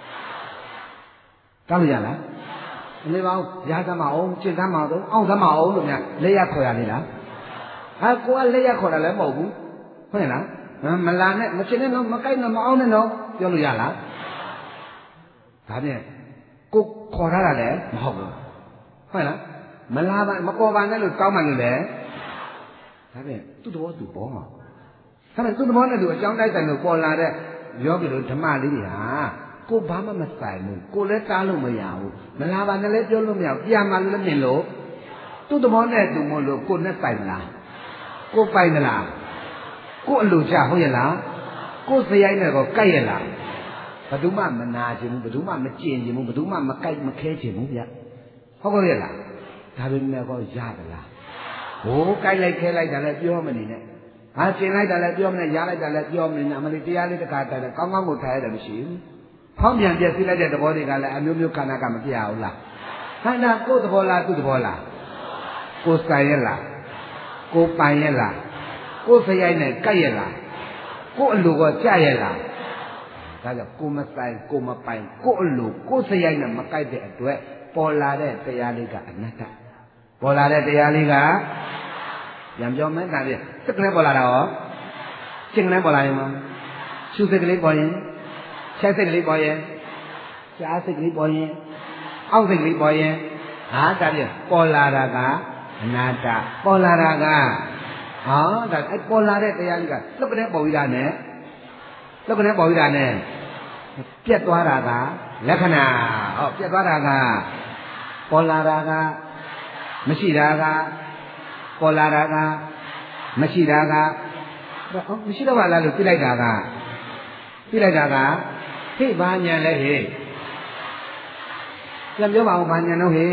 တောက်လို့ရလားအနေပါအောင်ရာသမာအောင်ကျင်သမာအောင်အောင်သမာအောင်လို့များလက်ရခေါ်ရလေလားဟာကိုကလက်ရခေါ်တာလည်းမဟုတ်ဘူးဟုတ်ရဲ့လားမလာနဲ့မချင်နဲ့တော့မကိုက်နဲ့မအောင်နဲ့တော့ပြောလို့ရလားဒါဖြင့်ကိုခေါ်ရတာလည်းမဟုတ်ဘူးဟုတ်လားမလာပါမပေါ်ပါနဲ့လို့တောင်းမှလို့လေဒါဖြင့်သူ့တော်သူပေါ်မှာဒါဖြင့်သူ့တော်နဲ့သူအကြောင်းတိုက်ဆိုင်လို့ပေါ်လာတဲ့ယောဂီတို့ဓမ္မလေးတွေဟာကိုဘာမှမဆိုင်ဘူးကိုလည်းတားလို့မရဘူးမလာပါနဲ့လည်းပြောလို့မရဘူးပြန်မှလည်းမြင်လို့သူ့တော်နဲ့သူမို့လို့ကိုနဲ့ဆိုင်လားကိုပိုင်သလားကိုအလိုချဟုတ်ရဲ့လားကိုစရိုက်နဲ့ကောကြိုက်ရဲ့လားဘယ်သူမှမနာချင်ဘူးဘယ်သူမှမကျင်ချင်ဘူးဘယ်သူမှမကြိုက်မခဲချင်ဘူးဗျဟုတ်ကဲ့ရဲ့လားဒါပေမဲ့ကောရသလားဟိုကြိုက်လိုက်ခဲလိုက်တာလည်းပြောမနေနဲ့ဟာကျင်လိုက်တာလည်းပြောမနေရလိုက်တာလည်းပြောမနေနဲ့အမလေးတရားလေးတစ်ခါတည်းကောင်းကောင်းကိုထားရတယ်မရှိဘူးဖောင်းပြန်ပြည့်စည်လိုက်တဲ့သဘောတွေကလည်းအမျိုးမျိုးခန္ဓာကမပြအောင်လားခန္ဓာကိုယ်သဘောလားသူ့သဘောလားကိုယ်ဆိုင်ရဲ့လားကိုယ်ပိုင်ရဲ့လားကိုယ်စရိုက်နဲ့ကြိုက်ရဲ့လားကိုယ်အလိုကကြရဲ့လားဒါကြောင့်ကိုယ်မဆိုင်ကိုယ်မပိုင်ကိုယ်အလိုကိုယ်စရိုက်နဲ့မကြိုက်တဲ့အတွက်ပေါ်လာတဲ့တရားလေးကအနတ္တပေါ်လာတဲ့တရားလေးကပြန်ပြောမယ်ဒါပြစက်ကလေးပေါ်လာတာရောကျင်ကလေးပေါ်လာရင်မရှုစိတ်ကလေးပေါ်ရင်ချက်စိတ်ကလေးပေါ်ရင်ရှားစိတ်ကလေးပေါ်ရင်အောက်စိတ်ကလေးပေါ်ရင်ဟာဒါပြပေါ်လာတာကအနတ္တပေါ်လာတာကဟာဒါအဲ့ပေါ်လာတဲ့တရားလေးကလွတ်ကနေပေါ်ပြီးတာနဲ့လွတ်ကနေပေါ်ပြီးတာနဲ့ပြတ်သွားတာကလက္ခဏာဟောပြတ်သွားတာကပေါ်လာတာကမရှိတာကပေါ်လာတာကမရှိတာကမရှိတော့ပါလားလို့ပြလိုက်တာကပြလိုက်တာကဟိဘာညာလဲဟိပြန်ပြောပါဦးဘာညာတော့ဟိ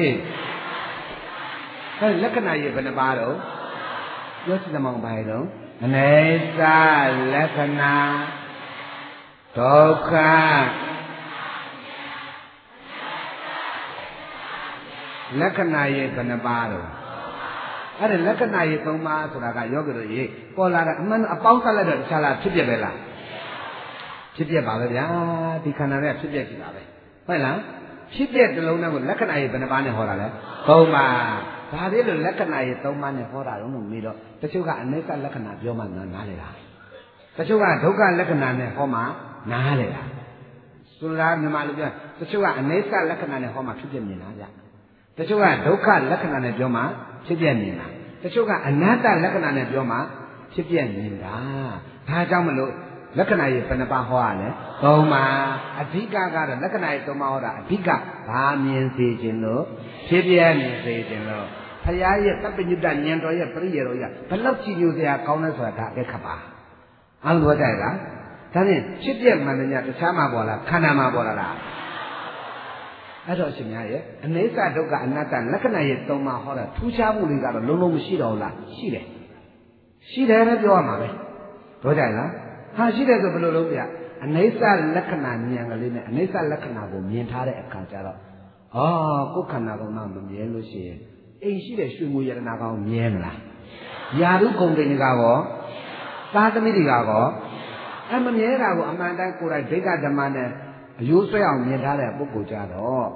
အဲလက္ခဏာရေဘယ်နှပါတော့ပြောစီသမောင်ပါရဲ့တော့အနေစာလက္ခဏာဒုက္ခလက္ခဏာရေဘယ်နှပါတော့အဲ့ဒါလက္ခဏာရေသုံးပါဆိုတာကယောဂီတို့ရေပေါ်လာတာအမှန်အပေါင်းဆက်လိုက်တော့တခြားလားဖြစ်ပြပဲလားဖြစ်ပြပါပဲဗျာဒီခန္ဓာနဲ့ဖြစ်ပြရှိတာပဲဟုတ်လားဖြစ်ပြတစ်လုံးနဲ့ကိုလက္ခဏာရေဘယ်နှပါနဲ့ဟောတာလဲသုံးပါဘာဖြစ်လို့လက္ခဏာရေသုံးပါနဲ့ဟောတာတော့မေးတော့တချို့ကအနိစ္စလက္ခဏာပြောမှနားလေတာတချို့ကဒုက္ခလက္ခဏာနဲ့ဟောမှနားလေတာဆိုလားမြန်မာလူပြောတချို့ကအနိစ္စလက္ခဏာနဲ့ဟောမှဖြစ်ပြမြင်တာဗျတချို့ကဒုက္ခလက္ခဏာနဲ့ပြောမှဖြစ်ပြမြင်တာတချို့ကအနတ္တလက္ခဏာနဲ့ပြောမှဖြစ်ပြမြင်တာဒါကြောင့်မလို့လက္ခဏာရေဘယ်နှပါဟောရလဲသုံးပါအဓိကကတော့လက္ခဏာရေသုံးပါဟောတာအဓိကဘာမြင်စေခြင်းလို့ဖြစ်ပြမြင်စေခြင်းလို့ဖရာရဲ့တပ္ပညုတဉာဏ်တော်ရဲ့ပရိယေတော်ရဲ့ဘလောက်ကြည်ညိုစရာကောင်းလဲဆိုတာဒါအကဲခတ်ပါအားလုံးသဘောကျလားဒါဖြင့်ဖြစ်ပြမှန်တယ်ညတခြားမှာပေါ်လာခန္ဓာမှာပေါ်လာတာအဲ့တော့ရှင်များရဲ့အနိစ္စဒုက္ခအနတ္တလက္ခဏာရဲ့သုံးပါဟောတာထူးခြားမှုတွေကတော့လုံးလုံးမရှိတော့ဘူးလားရှိတယ်ရှိတယ်လည်းပြောရမှာပဲပြောကြလားဟာရှိတယ်ဆိုဘယ်လိုလုပ်ပြအနိစ္စလက္ခဏာဉာဏ်ကလေးနဲ့အနိစ္စလက္ခဏာကိုမြင်ထားတဲ့အခါကျတော့အော်ကိုယ်ခန္ဓာကောင်တော့မမြင်လို့ရှိရင်အိမ်ရှိတဲ့ရွှေငွေရတနာကောင်မြင်မလားယာရုကုန်တင်တွေကရောသာသမီတွေကရောအမမြဲတာကိုအမှန်တမ်းကိုယ်တိုင်ဒိဋ္ဌဓမ္မနဲ့အယိုးဆွဲအောင်မြင်ထားတဲ့ပုဂ္ဂိုလ်ကြတော့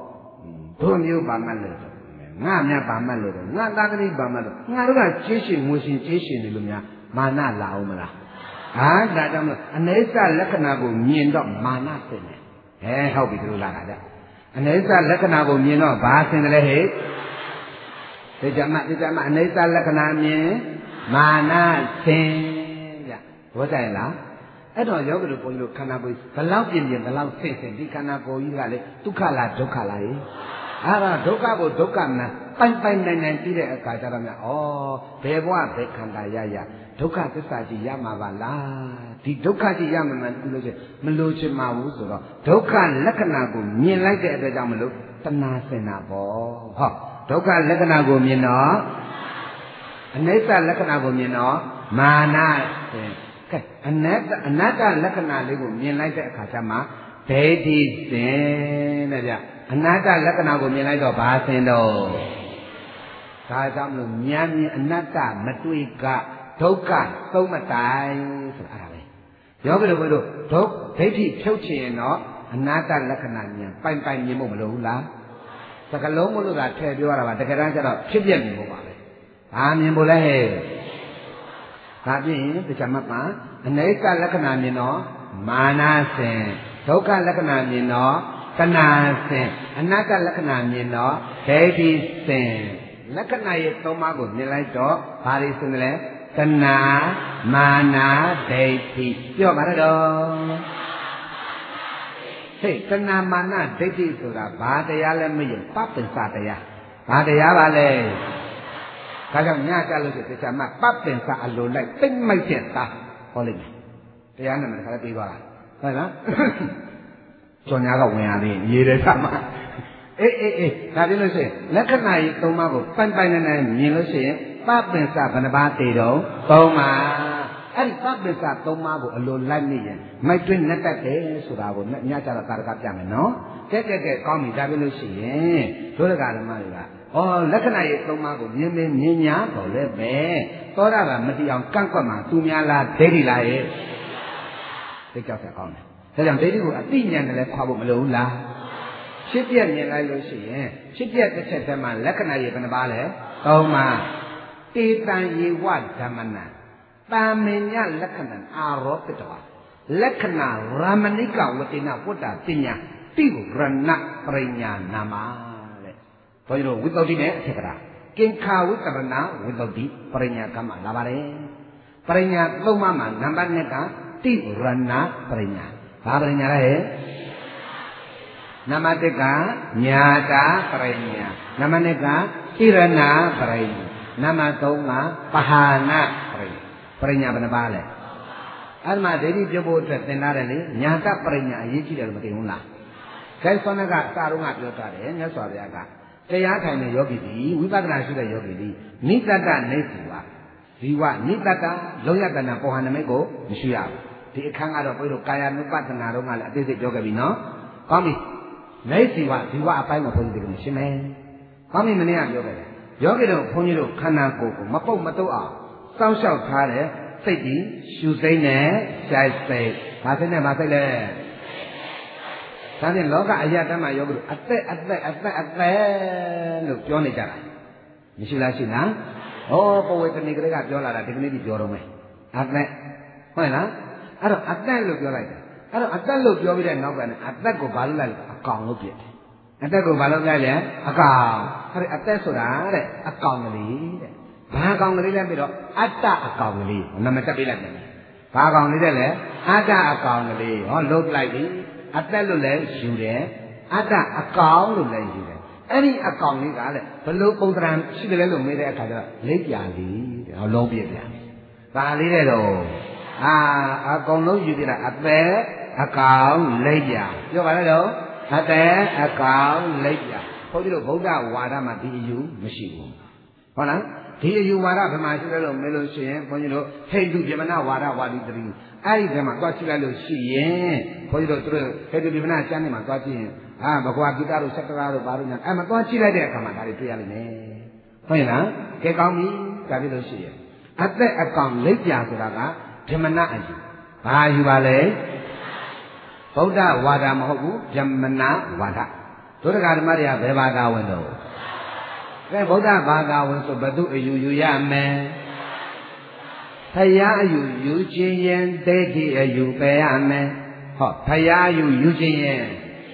တို့မျိုးပါမှတ်လို့ငါများပါမှတ်လို့ငါသားသမီးပါမှတ်လို့ငါတို့ကကျေးရှင်ငွေရှင်ကျေးရှင်တွေလို့များမာနလာအောင်မလားဟာဒါကြောင့်မို့အနိစ္စလက္ခဏာကိုမြင်တော့မာနစင်တယ်ဟဲဟုတ်ပြီတို့လာတာကြအနိစ္စလက္ခဏာကိုမြင်တော့ဘာစင်တယ်လဲဟဲ့ဒီကြမှာဒီကြမှာအနိစ္စလက္ခဏာမြင်မာနစင်ကြဘောကြလားအဲ့တော့ယောဂီတို့ဘုန်းကြီးတို့ခန္ဓာကိုယ်ဘလောက်ပြင်းပြင်းဘလောက်ဆင့်ဆင့်ဒီခန္ဓာကိုယ်ကြီးကလေဒုက္ခလားဒုက္ခလားဟဲ့အဲ့ဒါဒုက္ခကိုဒုက္ခမှန်ပိုင်ပိုင်နိုင်နိုင်ပြီးတဲ့အခါကျတော့များဩဘယ်ဘဝဘယ်ခန္ဓာရရဒုက္ခသစ္စာကြီးရမှာပါလားဒီဒုက္ခကြီးရမှာမှန်လို့ချင်းမလို့ချင်ပါဘူးဆိုတော့ဒုက္ခလက္ခဏာကိုမြင်လိုက်တဲ့အတွက်ကြောင့်မလို့တဏှာစင်တာပေါ့ဟောဒုက္ခလက္ခဏာကိုမြင်တော့အနိစ္စလက္ခဏာကိုမြင်တော့မာနစင်ကဲအနတ္တအနတ္တလက္ခဏာလေးကိုမြင်လိုက်တဲ့အခါကျမှဒိဋ္ဌိစင်တဲ့ဗျအနတ္တလက္ခဏာကိုမြင်လိုက်တော့ဘာစင်တော့ဒါကြောင့်မလို့ဉာဏ်မြင်အနတ္တမတွေ့ကဒုက္ခသုံးမတိုင်ဆိုတာအဲ့ဒါပဲယောဂီတို့ဘုတို့ဒုက္ခဒိဋ္ဌိဖြုတ်ချင်ရင်တော့အနတ္တလက္ခဏာဉာဏ်ပိုင်ပိုင်မြင်ဖို့မလိုဘူးလားစကလုံးမလို့သာထည့်ပြောရတာပါတကယ်တမ်းကျတော့ဖြစ်ပြမြင်ဖို့ပါပဲဘာမြင်ဖို့လဲဒါဖြင့်ဒီကမ္မပအနိစ္စလက္ခဏာမြင်တော့မာနစင်ဒုက္ခလက္ခဏာမြင်တော့တဏှာစင်အနတ္တလက္ခဏာမြင်တော့ဒိဋ္ဌိစင်လက္ခဏာရဲ့သုံးပါးကိုမြင်လိုက်တော့ဘာတွေဆိုလဲတဏှာမာနာဒိဋ္ဌိပြောပါတော့ဟေးတဏှာမာနာဒိဋ္ဌိဆိုတာဘာတရားလဲမယုံပပ္ပင်္စတရားဘာတရားပါလဲဒါကြောင့်ညကြလို့ဆိုတရားမှပပ္ပင်္စအလိုလိုက်သိမ့်မိုက်တဲ့သားဟောလိုက်မယ်တရားနာမည်ခါပြေးသွားတာဟုတ်လားကျော်ညာကဝင်ရသေးရေးတယ်သားမအေးအေးအေးဒါပြလို့ရှိရင်လက္ခဏာကြီးသုံးပါးကိုပိုင်ပိုင်နိုင်နိုင်မြင်လို့ရှိရင်ပပင်္စဘယ်နှပါးတည်တော့သုံးပါးအဲ့ဒီပပင်္စသုံးပါးကိုအလိုလိုက်နေရင်မိုက်တွင်းနဲ့တက်တယ်ဆိုတာကိုညကြတော့တာရကပြမယ်နော်ကဲကဲကဲကောင်းပြီဒါပြလို့ရှိရင်ဒုရကဓမ္မတွေကဩလက္ခဏာကြီးသုံးပါးကိုမြင်မြင်မြင်ညာတော့လည်းပဲသောတာပန်မတိအောင်ကန့်ကွက်မှာသူများလားဒိဋ္ဌိလားရဲ့သိကြောက်ဆက်ကောင်းတယ်ဒါကြောင့်ဒိဋ္ဌိကိုအတိညာနဲ့လည်းခွာဖို့မလိုဘူးလားဖြစ်ပြမြင်လိုက်လို့ရှိရင်ဖြစ်ပြတစ်ချက်တည်းမှာလက္ခဏာကြီးဘယ်နှပါလဲသုံးပါးတေတံယေဝဓမ္မနံတာမင်ညလက္ခဏံအာရောပတဝလက္ခဏာရမဏိကဝတိနာဝတ္တပညာတိရဏပရိညာနာမတဲ့ဘုန်းကြီးတို့ဝိသုဒ္ဓိနဲ့အထက်ကရာကင်္ခာဝိတရဏဝိသုဒ္ဓိပရိညာကမ္မလာပါတယ်ပရိညာသုံးပါးမှာနံပါတ်နှစ်ကတိရဏပရိညာဘာပရိညာလဲနံပါတ်တစ်ကညာတာပရိညာနံပါတ်နှစ်ကတိရဏပရိညာနံပါတ်သုံးကပဟာနာပရိညာပရိညာဘယ်နှပါလဲအဲ့မှာဒိဋ္ဌိပြုတ်ဖို့အတွက်သင်ထားတယ်လေညာတပရိညာအရေးကြီးတယ်လို့မသိဘူးလားခဲဆွမ်းကစာတော့ကပြောထားတယ်မြတ်စွာဘုရားကတရားထိုင်တဲ့ယောဂီဒီဝိပဿနာရှိတဲ့ယောဂီဒီနိတ္တနေစီဝဇီဝနိတ္တလုံးရတနာပေါ်ဟန်နမိတ်ကိုမရှိရဘူးဒီအခန်းကတော့ဘုရားတို့ကာယ ानु ပသနာတော့ကလည်းအသေးစိတ်ပြောခဲ့ပြီနော်ကောင်းပြီနေစီဝဇီဝအပိုင်းကိုဘုန်းကြီးတို့ရှင်းမယ်ကောင်းပြီမနေ့ကပြောခဲ့တယ်ယောဂီတို့ဘုန်းကြီးတို့ခန္ဓာကိုယ်ကိုမပုတ်မတုပ်အောင်စောင့်ရှောက်ထားတဲ့စိတ်ကြီးရှုစိမ့်နဲ့ကြိုက်စိတ်ဘာစိတ်နဲ့ဘာစိတ်လဲဒါဖြင့်လောကအယတ္တမယောဂီတို့အသက်အသက်အသက်အသက်လို့ပြောနေကြတာမရှိလားရှိလားဟောပဝေတဏီကလေးကပြောလာတာဒီကနေ့ဒီပြောတော့မယ်အသက်ဟုတ်လားအဲ့တော့အသက်လို့ပြောလိုက်တယ်အဲ့တော့အသက်လို့ပြောပြီးတဲ့နောက်ကနေအသက်ကိုဘာလို့လိုက်လဲအကောင်လို့ပြတယ်အသက်ကိုဘာလို့လိုက်လဲအကောင်အဲ့ဒီအသက်ဆိုတာတဲ့အကောင်ကလေးတဲ့ဘာကောင်ကလေးလဲပြီးတော့အတ္တအကောင်ကလေးနာမည်တက်ပေးလိုက်တယ်ဘာကောင်လေးတဲ့လဲအတ္တအကောင်ကလေးဟောလုံးလိုက်ပြီအသက်လို့လည်းယူတယ်အတ္တအကောင်လို့လည်းယူတယ်အဲ့ဒီအကောင်လေးကလည်းဘလို့ပုံသဏ္ဍာန်ရှိတယ်လို့မေးတဲ့အခါကျတော့လိပ်ပြာလေးတဲ့ဟောလုံးပြပြဘာလေးတဲ့တော့အာအကောင်လုံးယူပြတာအသက်အကောင်လိပ်ပြာပြောပါလေတော့အသက်အကောင်လိပ်ပြာဘုန်းကြီးတို့ဗုဒ္ဓဝါဒမှာဒီအယူမရှိဘူးဟုတ်လားဒီအယူဝါဒဘယ်မှာရှိလဲလို့မေးလို့ရှိရင်ဘုန်းကြီးတို့ဟိန္ဒူဗြဟ္မဏဝါဒဝါဒီတရီအဲ့ဒီထဲမှာသွားကြည့်လိုက်လို့ရှိရင်ဘုန်းကြီးတို့သူတို့ဟိန္ဒူဗြဟ္မဏကျမ်းထဲမှာသွားကြည့်ရင်အာဘဂဝါဂီတာတို့စက္ကရာတို့ဘာလို့ညာအဲ့မှာသွားကြည့်လိုက်တဲ့အခါမှာဒါတွေတွေ့ရလိမ့်မယ်ဟုတ်ရဲ့လားကဲကောင်းပြီဒါပြလို့ရှိရင်အသက်အကောင်လိပ်ပြာဆိုတာကဗြဟ္မဏအယူဘာယူပါလဲဗုဒ္ဓဝါဒမဟုတ်ဘူးဗြဟ္မဏဝါဒတို့တရားဓမ္မတွေကဘယ်ဘာသာဝင်တော့ကဲဗုဒ္ဓဘာသာဝင်ဆိုဘသူအယူယူရမယ်ဖယားအယူယူခြင်းရင်ဒိဋ္ဌိအယူပယ်ရမယ်ဟောဖယားအယူယူခြင်းရင်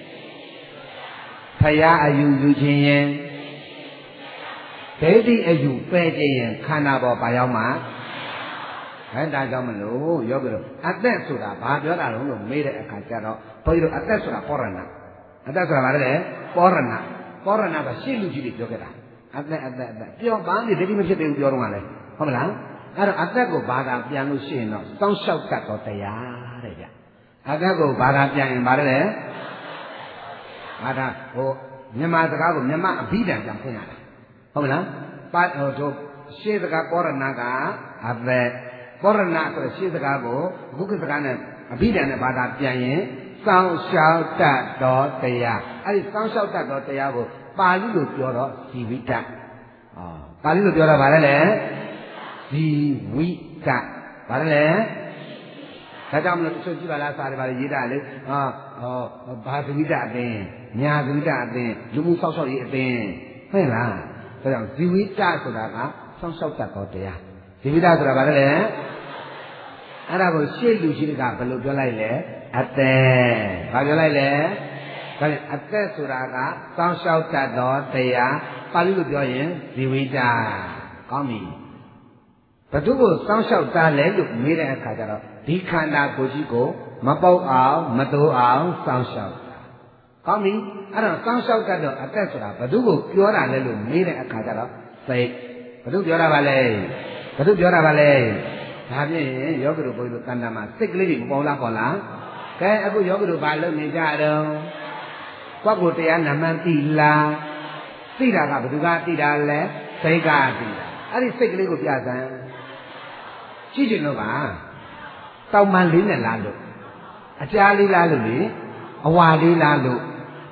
ဖယားအယူယူခြင်းရင်ဒိဋ္ဌိအယူပယ်ခြင်းရင်ခန္ဓာပေါ်ဘာရောက်မှာအဲဒါကြောင့်မလို့ယောဂီတို့အသက်ဆိုတာဘာပြောတာလုံးလို့မေးတဲ့အခါကျတော့ဘုန်းကြီးတို့အသက်ဆိုတာပောရဏအသက်ဆိုတာဘာလဲပောရဏပောရဏကရှေ့လူကြီးတွေပြောခဲ့တာအသက်အသက်အသက်ပြောပါနေဒိဋ္ဌိမဖြစ်သေးဘူးပြောတော့ကလည်းဟုတ်မလားအဲ့တော့အသက်ကိုဘာသာပြန်လို့ရှိရင်တော့စောင့်ရှောက်တတ်တော်တရားတဲ့ဗျအသက်ကိုဘာသာပြန်ရင်ဘာလဲဘာသာဟိုမြန်မာစကားကိုမြန်မာအဘိဓမ္မာပြန်ဖွင့်ရတာဟုတ်မလားပါဟိုတို့ရှေ့စကားပောရဏကအသက်ပောရဏဆိုရှေ့စကားကိုအခုကစကားနဲ့အဘိဓမ္မာနဲ့ဘာသာပြန်ရင်စောင့်ရှောက်တတ်တော်တရားအဲ့ဒီစောင့်ရှောက်တတ်တော်တရားကိုပါဠိလိုပြောတော့ဇီဝိတအော်ပါဠိလိုပြောတာဗါလဲလေဇီဝိတဗါလဲလေဒါကြောင့်မလို့တချို့ကြည့်ပါလားစာတွေပါရေးတာလေဟာဟောဘာဇီဝိတအသင်ညာဇီဝိတအသင်လူမှုဆောက်ရှောက်ရေးအသင်ဟုတ်လားဒါကြောင့်ဇီဝိတဆိုတာကစောင့်ရှောက်တတ်တော်တရားဇီဝိတဆိုတာဗါလဲလေအဲ့ဒါကိုရှေ့လူကြီးကဘယ်လိုပြောလိုက်လဲအသက်ဘာပြောလိုက်လဲဒါနဲ့အသက်ဆိုတာကစောင့်ရှောက်တတ်သောတရားပါဠိလိုပြောရင်ဇီဝိတကောင်းပြီဘသူကိုစောင့်ရှောက်တာလဲလို့မေးတဲ့အခါကျတော့ဒီခန္ဓာကိုယ်ကြီးကိုမပုတ်အောင်မတိုးအောင်စောင့်ရှောက်တာကောင်းပြီအဲ့တော့စောင့်ရှောက်တတ်တော့အသက်ဆိုတာဘသူကိုပြောတာလဲလို့မေးတဲ့အခါကျတော့စိတ်ဘသူပြောတာပါလဲဘသူပြောတာပါလဲဒါဖြင့်ယောဂီတို့ဘုန်းကြီးတို့တဏ္ဍာမှာစိတ်ကလေးတွေမပေါ်လားပေါ်လားကဲအခုယောဂီတို့ဘာလုပ်နေကြတော့ကိုယ့်ကိုယ်တရားနာမှန်းသိလားသိတာကဘယ်သူကသိတာလဲစိတ်ကသိတာအဲ့ဒီစိတ်ကလေးကိုပြစမ်းကြည့်ကြည့်လို့ပါတောင်မှန်လေးနဲ့လားလို့အကြားလေးလားလို့လေအဝါလေးလားလို့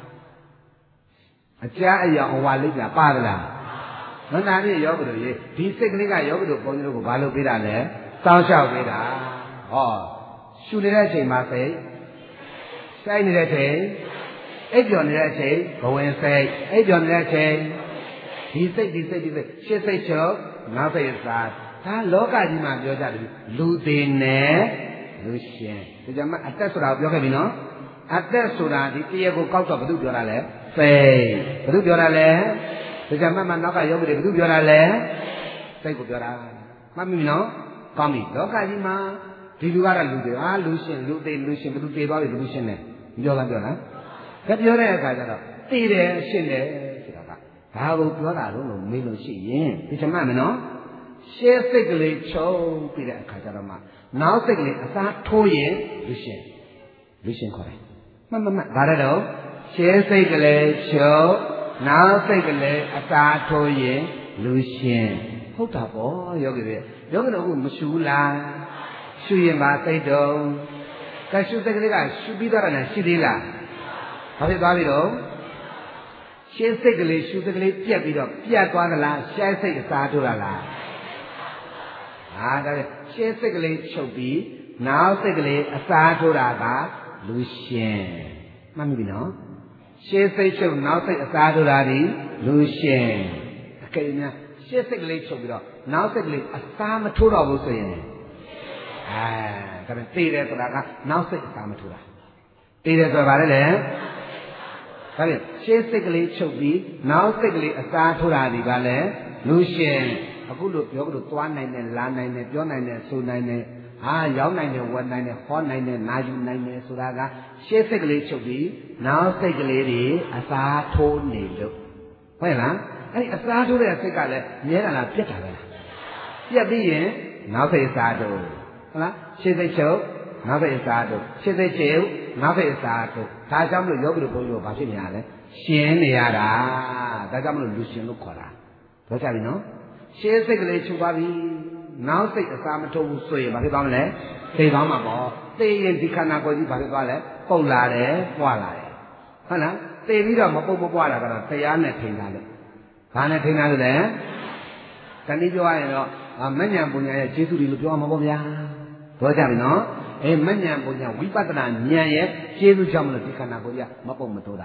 အကြားအယောင်အဝါလေးကပါသလားမနာနဲ့ယောဂီတို့ရေဒီစိတ်ကလေးကယောဂီတို့ဘုန်းကြီးတို့ကိုဘာလုပ်ပေးတာလဲစောင့်ရှောက်ပေးတာဟောရှူနေတဲ့အချိန်မှာစိတ်စိုက်နေတဲ့အချိန်အိပ်ပျော်နေတဲ့အချိန်ဘဝင်စိတ်အိပ်ပျော်နေတဲ့အချိန်ဒီစိတ်ဒီစိတ်ဒီစိတ်ရှင်းစိတ်ချုပ်နောက်စိတ်စားဒါလောကကြီးမှာပြောကြတယ်လူသေးနဲ့လူရှင်ဒါကြောင့်မအသက်ဆိုတာပြောခဲ့ပြီနော်အသက်ဆိုတာဒီတရားကိုကောက်တော့ဘယ်သူပြောတာလဲစိတ်ဘယ်သူပြောတာလဲဒါကြောင့်မမနောက်ကယောဂီတွေဘယ်သူပြောတာလဲစိတ်ကိုပြောတာမှတ်မိနော်ကောင်းပြီလောကကြီးမှာဒီလူကတော့လူတွေဟာလူရှင်လူသေးလူရှင်ဘယ်သူသေးသွားပြီဘယ်သူရှင်လဲပြောလားပြောလားကပြောတဲ့အခါကျတော့သိတယ်ရှင်းတယ်ဆိုတာကဘာကိုပြောတာလို့လို့မေးလို့ရှိရင်ဒီချမမနော်ရှေးစိတ်ကလေးချုပ်ပြီးတဲ့အခါကျတော့မှနောက်စိတ်ကလေးအစားထိုးရင်လူရှင်လူရှင်ခေါ်တယ်မှတ်မှတ်မှတ်ဒါလည်းတော့ရှေးစိတ်ကလေးချုပ်နောက်စိတ်ကလေးအစားထိုးရင်လူရှင်ဟုတ်တာပေါ့ယောဂီတွေယောဂီတို့ကမရှူလားရှူရင်ပါစိတ်တုံးကရှူစိတ်ကလေးကရှူပြီးတော့လည်းရှိသေးလားဘာဖြစ်သွားပြီတော့ရှင်းစိတ်ကလေးရှူစိတ်ကလေးပြက်ပြီးတော့ပြတ်သွားသလားရှဲစိတ်အစားထိုးတာလားဟာဒါရှင်းစိတ်ကလေးချုပ်ပြီးနောက်စိတ်ကလေးအစားထိုးတာကလူရှင်မှတ်မိပြီနော်ရှင်းစိတ်ချုပ်နောက်စိတ်အစားထိုးတာဒီလူရှင်အကယ်၍များရှင်းစိတ်ကလေးချုပ်ပြီးတော့နောက်စိတ်ကလေးအစားမထိုးတော့ဘူးဆိုရင်အဲဒါပေမဲ့သိတယ်ဆိုတာကနောက်စိတ်အစားမထိုးတာသိတယ်ဆိုပါလေလေဒါဖြင့်ရှေးစိတ်ကလေးချုပ်ပြီးနောက်စိတ်ကလေးအစားထိုးတာဒီကလည်းလူရှင်အခုလို့ပြောလို့သွားနိုင်တယ်လာနိုင်တယ်ပြောနိုင်တယ်ဆိုနိုင်တယ်ဟာရောက်နိုင်တယ်ဝတ်နိုင်တယ်ဟောနိုင်တယ်နာယူနိုင်တယ်ဆိုတာကရှေးစိတ်ကလေးချုပ်ပြီးနောက်စိတ်ကလေးတွေအစားထိုးနေလို့ဟုတ်လားအဲ့ဒီအစားထိုးတဲ့စိတ်ကလည်းမြဲတာလားပြတ်တာပဲလားပြတ်ပြီးရင်နောက်စိတ်အစားထိုးဟုတ်လားရှေးစိတ်ချုပ်နောက်စိတ်အစားထိုးရှေးစိတ်ချုပ်နောက်စိတ်အစားထိုးဒါကြောင့်မလို့ယောဂီတို့ဘုန်းကြီးတို့ဘာဖြစ်နေရလဲရှင်နေရတာဒါကြောင့်မလို့လူရှင်လို့ခေါ်တာပြောကြပြီနော်ရှေးစိတ်ကလေးချုပ်သွားပြီနောက်စိတ်အစားမထုတ်ဘူးဆိုရင်ဘာဖြစ်သွားမလဲသိသွားမှာပေါ့သိရင်ဒီခန္ဓာကိုယ်ကြီးဘာဖြစ်သွားလဲပုတ်လာတယ်ပွားလာတယ်ဟုတ်လားသိပြီးတော့မပုတ်မပွားတာကတော့တရားနဲ့ထိန်တာလေဘာနဲ့ထိန်တာလဲတနည်းပြောရရင်တော့မဉ္ဇဉ်ပူညာရဲ့ကျေးဇူးတွေလို့ပြောမှာပေါ့ဗျာပြောကြပြီနော်အဲမဉ္ဇဉ်ပူညာဝိပဿနာဉာဏ်ရဲ့ကျေးဇူးကြောင့်မလို့ဒီခန္ဓာကိုယ်ကြီးမပုတ်မတိုးတာ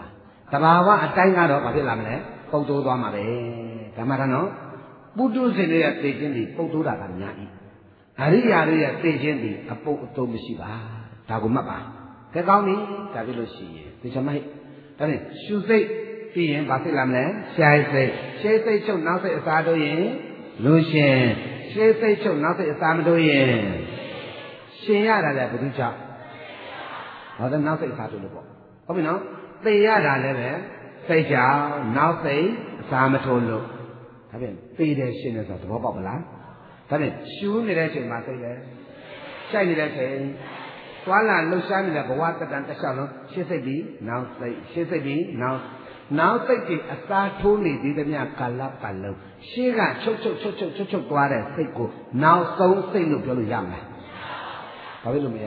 တဘာဝအတိုင်းကတော့ဘာဖြစ်လာမလဲပုတ်တိုးသွားမှာပဲဓမ္မထနော်ပုတုဇဉ်တွေရဲ့သိခြင်းဒီပုတ်တိုးတာကများ၏အရိယာတွေရဲ့သိခြင်းဒီအပုတ်အတိုးမရှိပါဒါကိုမှတ်ပါကဲကောင်းပြီဒါဖြစ်လို့ရှိရင်ဒီချမိုက်ဒါနဲ့ရှုစိတ်ပြီးရင်ဘာဖြစ်လာမလဲရှားစိတ်ရှေးစိတ်ချုပ်နောက်စိတ်အစားတို့ရင်လူရှင်ရှေးစိတ်ချုပ်နောက်စိတ်အစားမတို့ရင်ရှင်ရတာလည်းဘယ်သူကြောင့်ဟောတဲ့နောက်စိတ်အစားတို့လို့ပေါ့ဟုတ်ပြီနော်သိရတာလည်းပဲစိတ်ကြောင့်နောက်စိတ်အစားမထိုးလို့ဒါဖြင့်သိတယ်ရှင်တယ်ဆိုတော့သဘောပေါက်မလားဒါဖြင့်ရှူးနေတဲ့အချိန်မှာသိတယ်ကြိုက်နေတဲ့အချိန်သွားလာလှုပ်ရှားနေတဲ့ဘဝတတန်တစ်လျှောက်လုံးရှင်းစိတ်ပြီးနောက်စိတ်ရှင်းစိတ်ပြီးနောက်နောက်စိတ်ကြီးအစားထိုးနေသေးသမျှကာလပတ်လုံးရှင်းကချုပ်ချုပ်ချုပ်ချုပ်ချုပ်ချုပ်သွားတဲ့စိတ်ကိုနောက်ဆုံးစိတ်လို့ပြောလို့ရမလားဘာဖြစ်လို့မရ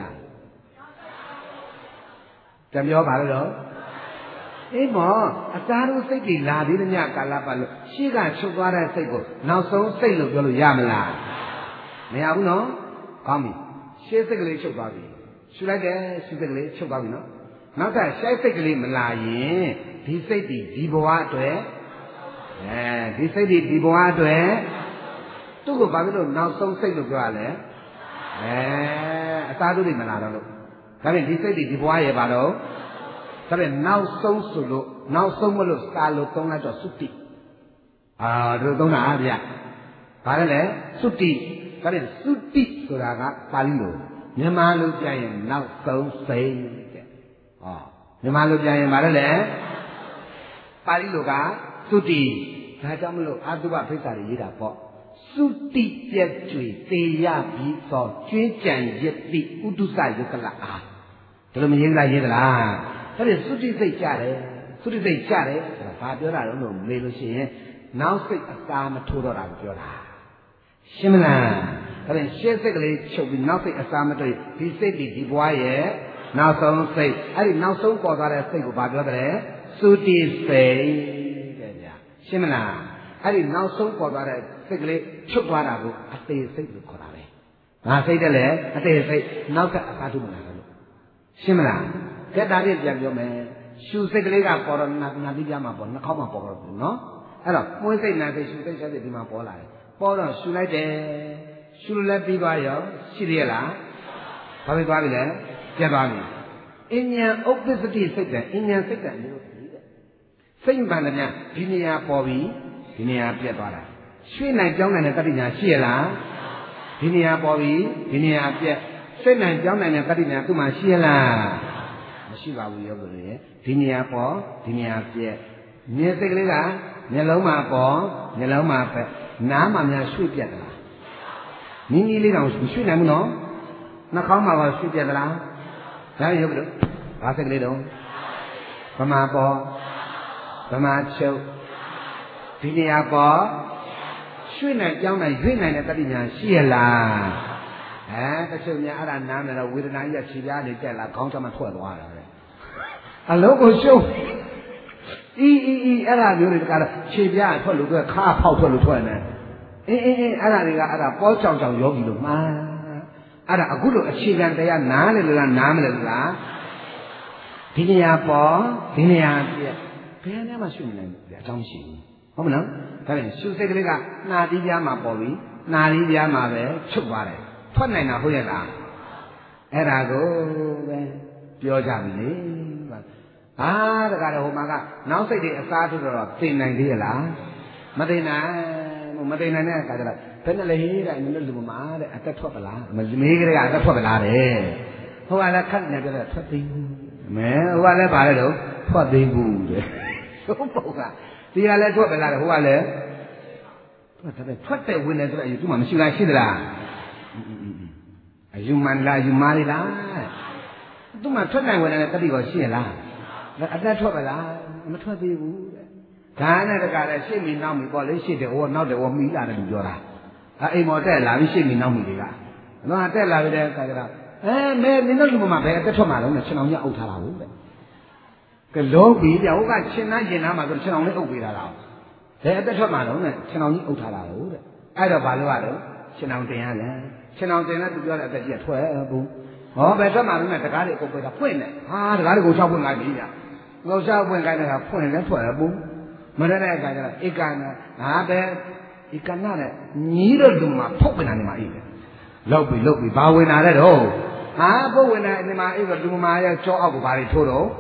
တပြောပါလို့အေးမောအစားထိုးစိတ်ကြီးလာသေးသမျှကာလပတ်လုံးရှင်းကချုပ်သွားတဲ့စိတ်ကိုနောက်ဆုံးစိတ်လို့ပြောလို့ရမလားမရဘူးနော်ကောင်းပြီရှင်းစိတ်ကလေးချုပ်သွားပြီရှုလိုက်တယ်ရှုစိတ်ကလေးချုပ်သွားပြီနော်နောက်ထပ်ရှိုက်စိတ်ကလေးမလာရင်ဒီစိတ်ဒီဒီဘဝအတွက်အဲဒီစိတ်ဒီဒီဘဝအတွက်သူ့ကိုဘာဖြစ်လို့နောက်ဆုံးစိတ်လို့ပြောရလဲအဲအသာတို့တွေမလာတော့လို့ဒါဖြင့်ဒီစိတ်ဒီဒီဘဝရဲ့ဘာလို့ဒါဖြင့်နောက်ဆုံးဆိုလို့နောက်ဆုံးမလို့စာလို့သုံးလိုက်တော့သုတိအာတို့သုံးတာအားဗျဘာလဲလဲသုတိဒါဖြင့်သုတိဆိုတာကပါဠိလိုမြန်မာလိုပြရင်နောက်ဆုံးစိတ်တဲ့ဟောမြန်မာလိုပြရင်ဘာလဲလဲပါဠိလိုကသုတိဒါကြောင့်မလို့အာတုဘဖိစ္ဆာတွေရေးတာပေါ့သုတိပြည့်ကျွေသေရပြီးသောကျွင်းကြံရစ်တိဥဒုစယုကလအားဒါလိုမရေးလားရေးသလားဒါဖြင့်သုတိစိတ်ကြတယ်သုတိစိတ်ကြတယ်ဆိုတာဘာပြောတာလဲလို့မေးလို့ရှိရင်နောက်စိတ်အစာမထိုးတော့တာကိုပြောတာရှင်းမလားဒါဖြင့်ရှင်းစိတ်ကလေးချုပ်ပြီးနောက်စိတ်အစာမတွေ့ဒီစိတ်ဒီဒီဘွားရဲ့နောက်ဆုံးစိတ်အဲ့ဒီနောက်ဆုံးပေါ်သွားတဲ့စိတ်ကိုဘာပြောတယ်သုတိစိတ်တဲ့ဗျာရှင်းမလားအဲ့ဒီနောက်ဆုံးပေါ်သွားတဲ့စိတ်ကလေးချုပ်သွားတာကိုအသေးစိတ်လို့ခေါ်တာပဲငါစိတ်တယ်လေအသေးစိတ်နောက်ကအခါထုမလာဘူးလို့ရှင်းမလားကဲဒါလေးပြန်ပြောမယ်ရှုစိတ်ကလေးကပေါ်တော့နာနာတိပြမှာပေါ်နှာခေါင်းမှာပေါ်တော့ဘူးနော်အဲ့တော့ပွင့်စိတ်နာစိတ်ရှုစိတ်ဆက်စိတ်ဒီမှာပေါ်လာတယ်ပေါ်တော့ရှုလိုက်တယ်ရှုလည်းပြီးသွားရောရှိသေးရဲ့လားဘာဖြစ်သွားပြီလဲပြတ်သွားပြီအဉ္ဉံဥပ္ပစ္စတိစိတ်တယ်အဉ္ဉံစိတ်တယ်လို့စိတ်မှန်တယ်များဒီနေရာပေါ်ပြီဒီနေရာပြတ်သွားတာရွှေ့နိုင်ကြောင်းနိုင်တဲ့တတိညာရှိရလားဒီနေရာပေါ်ပြီဒီနေရာပြတ်စိတ်နိုင်ကြောင်းနိုင်တဲ့တတိညာသူ့မှာရှိရလားမရှိပါဘူးယောဂီတွေဒီနေရာပေါ်ဒီနေရာပြတ်မျက်စိတ်ကလေးကမျက်လုံးမှာပေါ်မျက်လုံးမှာပဲနားမှာများရွှေ့ပြတ်သလားနင်းကြီးလေးတောင်ရွှေ့နိုင်ဘူးနော်နှာခေါင်းမှာပါရွှေ့ပြတ်သလားဒါရုပ်လို့ဘာစိတ်ကလေးတော့ဗမာပေါ်ဗမာချုပ်ဒီနေရာပေါ်ရွှေ့နိုင်ကြောင်းနိုင်ရွေ့နိုင်တဲ့တတိညာရှိရလားအဲတချို့များအဲ့ဒါနားမယ်တော့ဝေဒနာကြီးကခြေပြားနေတက်လာခေါင်းချမ်းထွက်သွားတာပဲအလုံးကိုရှုပ်အီအီအီအဲ့ဒါမျိုးတွေတကားခြေပြားထွက်လို့ကခါဖောက်ထွက်လို့ထွက်နေအင်းအင်းအင်းအဲ့ဒါတွေကအဲ့ဒါပေါ်ချောင်ချောင်ယောဂီလို့မှားအဲ့ဒါအခုလိုအခြေခံတရားနားလေလို့လားနားမလဲလို့လားဒီနေရာပေါ်ဒီနေရာပြည့်ဘယ်နဲ့မှရှုမနိုင်ဘူးအကြောင်းရှိဘူးဟုတ်မလားဒါပြန်ရှုစိတ်ကလေးကနှာတီးပြားမှာပေါ်ပြီးနှာတီးပြားမှာပဲချုပ်သွားတယ်ထွက်နိုင်တာဟုတ်ရဲ့လားအဲ့ဒါကိုပဲပြောကြပြီလေဟာတကားတော့ဟိုမှာကနောက်စိတ်တွေအစားထုတ်တော့သိနိုင်သေးရဲ့လားမသိနိုင်မသိနိုင်တဲ့အခါကျတော့ဘယ်နဲ့လဲဟေးတဲ့နင်တို့လူမမာတဲ့အသက်ထွက်ပလားမေးကြတဲ့အသက်ထွက်ပလားတဲ့ဟိုကလည်းခက်နေကြတယ်ထွက်သိဘူးမဲဟိုကလည်းပါလေတော့ထွက်သိဘူးတဲ့ဟုတ်ပေါ့ကဒီကလည်းထွက်ပလားတဲ့ဟိုကလည်းထွက်တယ်ထွက်တဲ့ဝင်တယ်ဆိုတော့အယူသူမှမရှိလားရှိသလားအယူမှန်လားယူမားလားသူမှထွက်နိုင်ဝင်တယ်တတိကောရှိရလားအသက်ထွက်ပလားမထွက်သေးဘူးတဲ့ဒါနဲ့တကားလည်းရှေ့မီနောက်မီပေါ့လေရှေ့တယ်ဟိုနောက်တယ်ဟိုမီလာတယ်လို့ပြောတာအဲအိမ်မော်တက်လာပြီးရှေ့မီနောက်မီတွေကနော်တက်လာပြီးတဲ့အခါကျတော့အဲမဲနင်တို့လူမမှာပဲအသက်ထွက်မှာတော့နဲ့ချင်းအောင်ကြီးအုပ်ထားတာဟုတ်တဲ့ကလုံးပြီးပြဟိုကချင်းသားရင်သားမှာဆိုချင်းအောင်လေးအုပ်ပေးတာလားဘယ်အသက်ထွက်မှာတော့နဲ့ချင်းအောင်ကြီးအုပ်ထားတာဟုတ်တဲ့အဲ့တော့ဘာလို့ရတော့ချင်းအောင်တင်ရလဲချင်းအောင်တင်လဲသူပြောတဲ့အသက်ကြီးကထွက်ဘူးဟောဘယ်ထွက်မှာလဲနဲ့တကားတွေအုပ်ပေးတာဖွင့်တယ်ဟာတကားတွေကိုချောက်ဖွင့်လိုက်ပြီညာငေါ့စားပွင့်ခိုင်းတဲ့ကဖွင့်လည်းဖွင့်ရဘူးမရတဲ့အခါကျတော့ဧကနာငါပဲဧကနာနဲ့ညီးတော့လူမှာဖုတ်ပင်နေမှာအေးပဲလောက်ပြီလောက်ပြီဘာဝင်လာတဲ့တော့ဟာပုတ်ဝင်လာနေမှာအေးဆိုလူမှာရဲ့ကြောအောက်ကိုဘာတွေထိုးတော့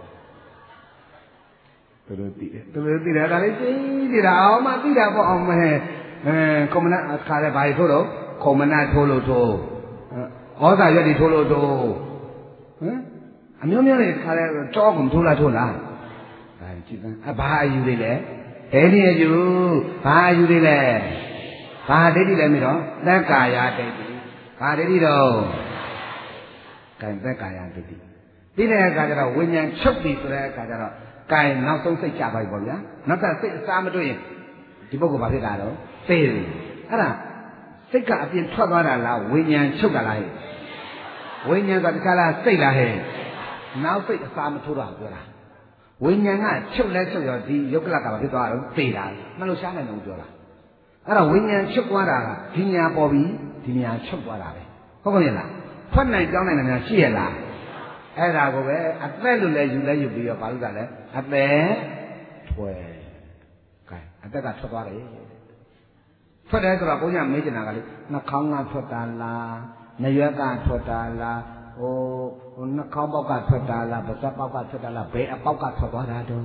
သူတို့သိတယ်သူတို့သိတယ်ဒါလေးသိနေတာအောင်မသိတာပေါ့အောင်မဲအဲကွန်မနာအခါလည်းဘာတွေထိုးတော့ကွန်မနာထိုးလို့ထိုးဩဇာရွက်တွေထိုးလို့ထိုးဟမ်အမျိုးမျိုးတွေခါလဲကြောကုန်ထိုးလားထိုးလားဒါကြည့်စမ်းအဘာအယူတွေလဲဒိဋ္ဌိအယူဘာအယူတွေလဲဘာဒိဋ္ဌိလဲမင်းတော့သက်ကာယဒိဋ္ဌိဘာဒိဋ္ဌိတော့ကံသက်ကာယဒိဋ္ဌိပြီးတဲ့အခါကျတော့ဝိညာဉ်ချုပ်ပြီဆိုတဲ့အခါကျတော့ကံနောက်ဆုံးစိတ်ချပါပြီပေါ့ဗျာနောက်ထပ်စိတ်အစားမတွေ့ရင်ဒီပုဂ္ဂိုလ်ဘာဖြစ်တာတော့သိတယ်အဲ့ဒါစိတ်ကအပြင်ထွက်သွားတာလားဝိညာဉ်ချုပ်တာလားဟဲ့ဝိညာဉ်ကတခြားလားစိတ်လားဟဲ့နောက်စိတ်အစာမထိုးတာပြောတာဝိညာဉ်ကချုပ်လဲချုပ်ရောဒီယုတ်ကလကဘာဖြစ်သွားတော့သိတာမလို့ရှားနိုင်တော့ပြောတာအဲ့ဒါဝိညာဉ်ချုပ်သွားတာကဒီညာပေါ်ပြီးဒီညာချုပ်သွားတာပဲဟုတ်ကဲ့လားထွက်နိုင်ကြောင်းနိုင်တယ်များရှိရလားအဲ့ဒါကိုပဲအသက်လို့လဲယူလဲယူပြီးတော့ဘာလို့ကလဲအသက်ထွယ်ကဲအသက်ကထွက်သွားတယ်ထွက်တယ်ဆိုတော့ဘုန်းကြီးမေးချင်တာကလေနှာခေါင်းကထွက်တာလားနရွက်ကထွက်တာလားဟိုဟိုနှာခေါင်းပေါက်ကထွက်တာလားပါးစပ်ပေါက်ကထွက်တာလားဘယ်အပေါက်ကထွက်သွားတာတုံး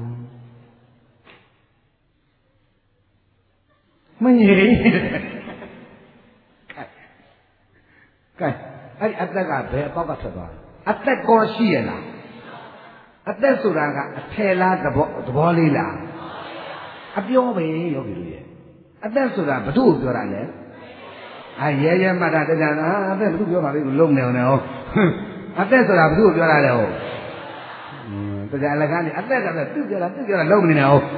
မငြိမ်ကဲအဲ့အသက်ကဘယ်အပေါက်ကထွက်သွားအသက်ကောရှိရလားအသက်ဆိုတာကအထယ်လားသဘောသဘောလေးလားအပြောပဲယောဂီတို့ရဲ့အသက်ဆိုတာဘု து ပြောတာလေအဲရဲရဲမှတ်တာတရားနာအသက်ဘု து ပြောပါလိမ့်လုံးနေအောင်လေဟောအသက်ဆိုတာဘု து ပြောတာလေဟောတရားအလကားနေအသက်ကလည်းသူပြောတာသူပြောတာလုံးမနေနဲ့ဟော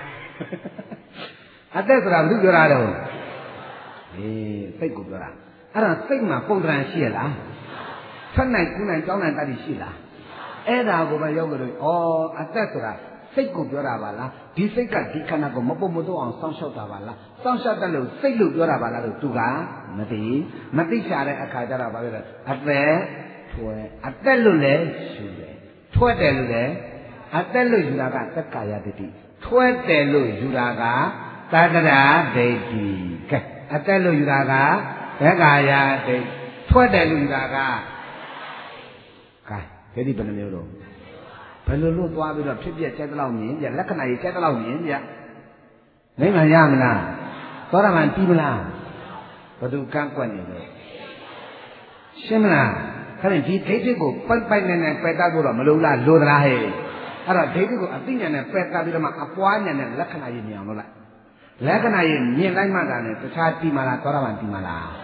အသက်ဆိုတာဘု து ပြောတာလေဟောအေးစိတ်ကိုပြောတာအဲ့ဒါစိတ်မှာပုံသဏ္ဍာန်ရှိရလားထွက်နိုင်ကူးနိုင်ကြောင်းနိုင်တတ်ရှိရှိလားအဲ့ဒါကိုပဲရောက်ကြလို့ဩအသက်ဆိုတာစိတ်ကိုပြောတာပါလားဒီစိတ်ကဒီခန္ဓာကိုမပုတ်မတော့အောင်စောင့်ရှောက်တာပါလားစောင့်ရှောက်တယ်လို့စိတ်လို့ပြောတာပါလားလို့သူကမသိမသိချတဲ့အခါကျတော့ဘာပြောလဲအသက်ထွယ်အသက်လို့လည်းယူတယ်ထွက်တယ်လို့လည်းအသက်လို့ယူတာကသက်ကာယဒိဋ္ဌိထွက်တယ်လို့ယူတာကသတ္တရာဒိဋ္ဌိကဲအသက်လို့ယူတာကသက်ကာယဒိဋ္ဌိထွက်တယ်လို့ယူတာကကဲဒိဋ္ဌိဘယ်နှမျိုးတော့ဘယ်လိုလို့သွားပြီးတော့ဖြစ်ပြက်ကျက်တလောက်မြင်ပြလက္ခဏာကြီးကျက်တလောက်မြင်ပြမိမရမလားသောရမန်တီးမလားဘသူကန့်ကွက်နေလို့ရှင်းမလားခရင်ဒီဒိဋ္ဌိကိုပိုက်ပိုက်နဲ့နဲ့ပယ်တတ်ဖို့တော့မလိုလားလိုသလားဟဲ့အဲ့တော့ဒိဋ္ဌိကိုအသိဉာဏ်နဲ့ပယ်တတ်ပြီးတော့မှအပွားဉာဏ်နဲ့လက္ခဏာကြီးမြင်အောင်လုပ်လိုက်လက္ခဏာကြီးမြင်လိုက်မှသာနဲ့တခြားတီးမလားသောရမန်တီးမလား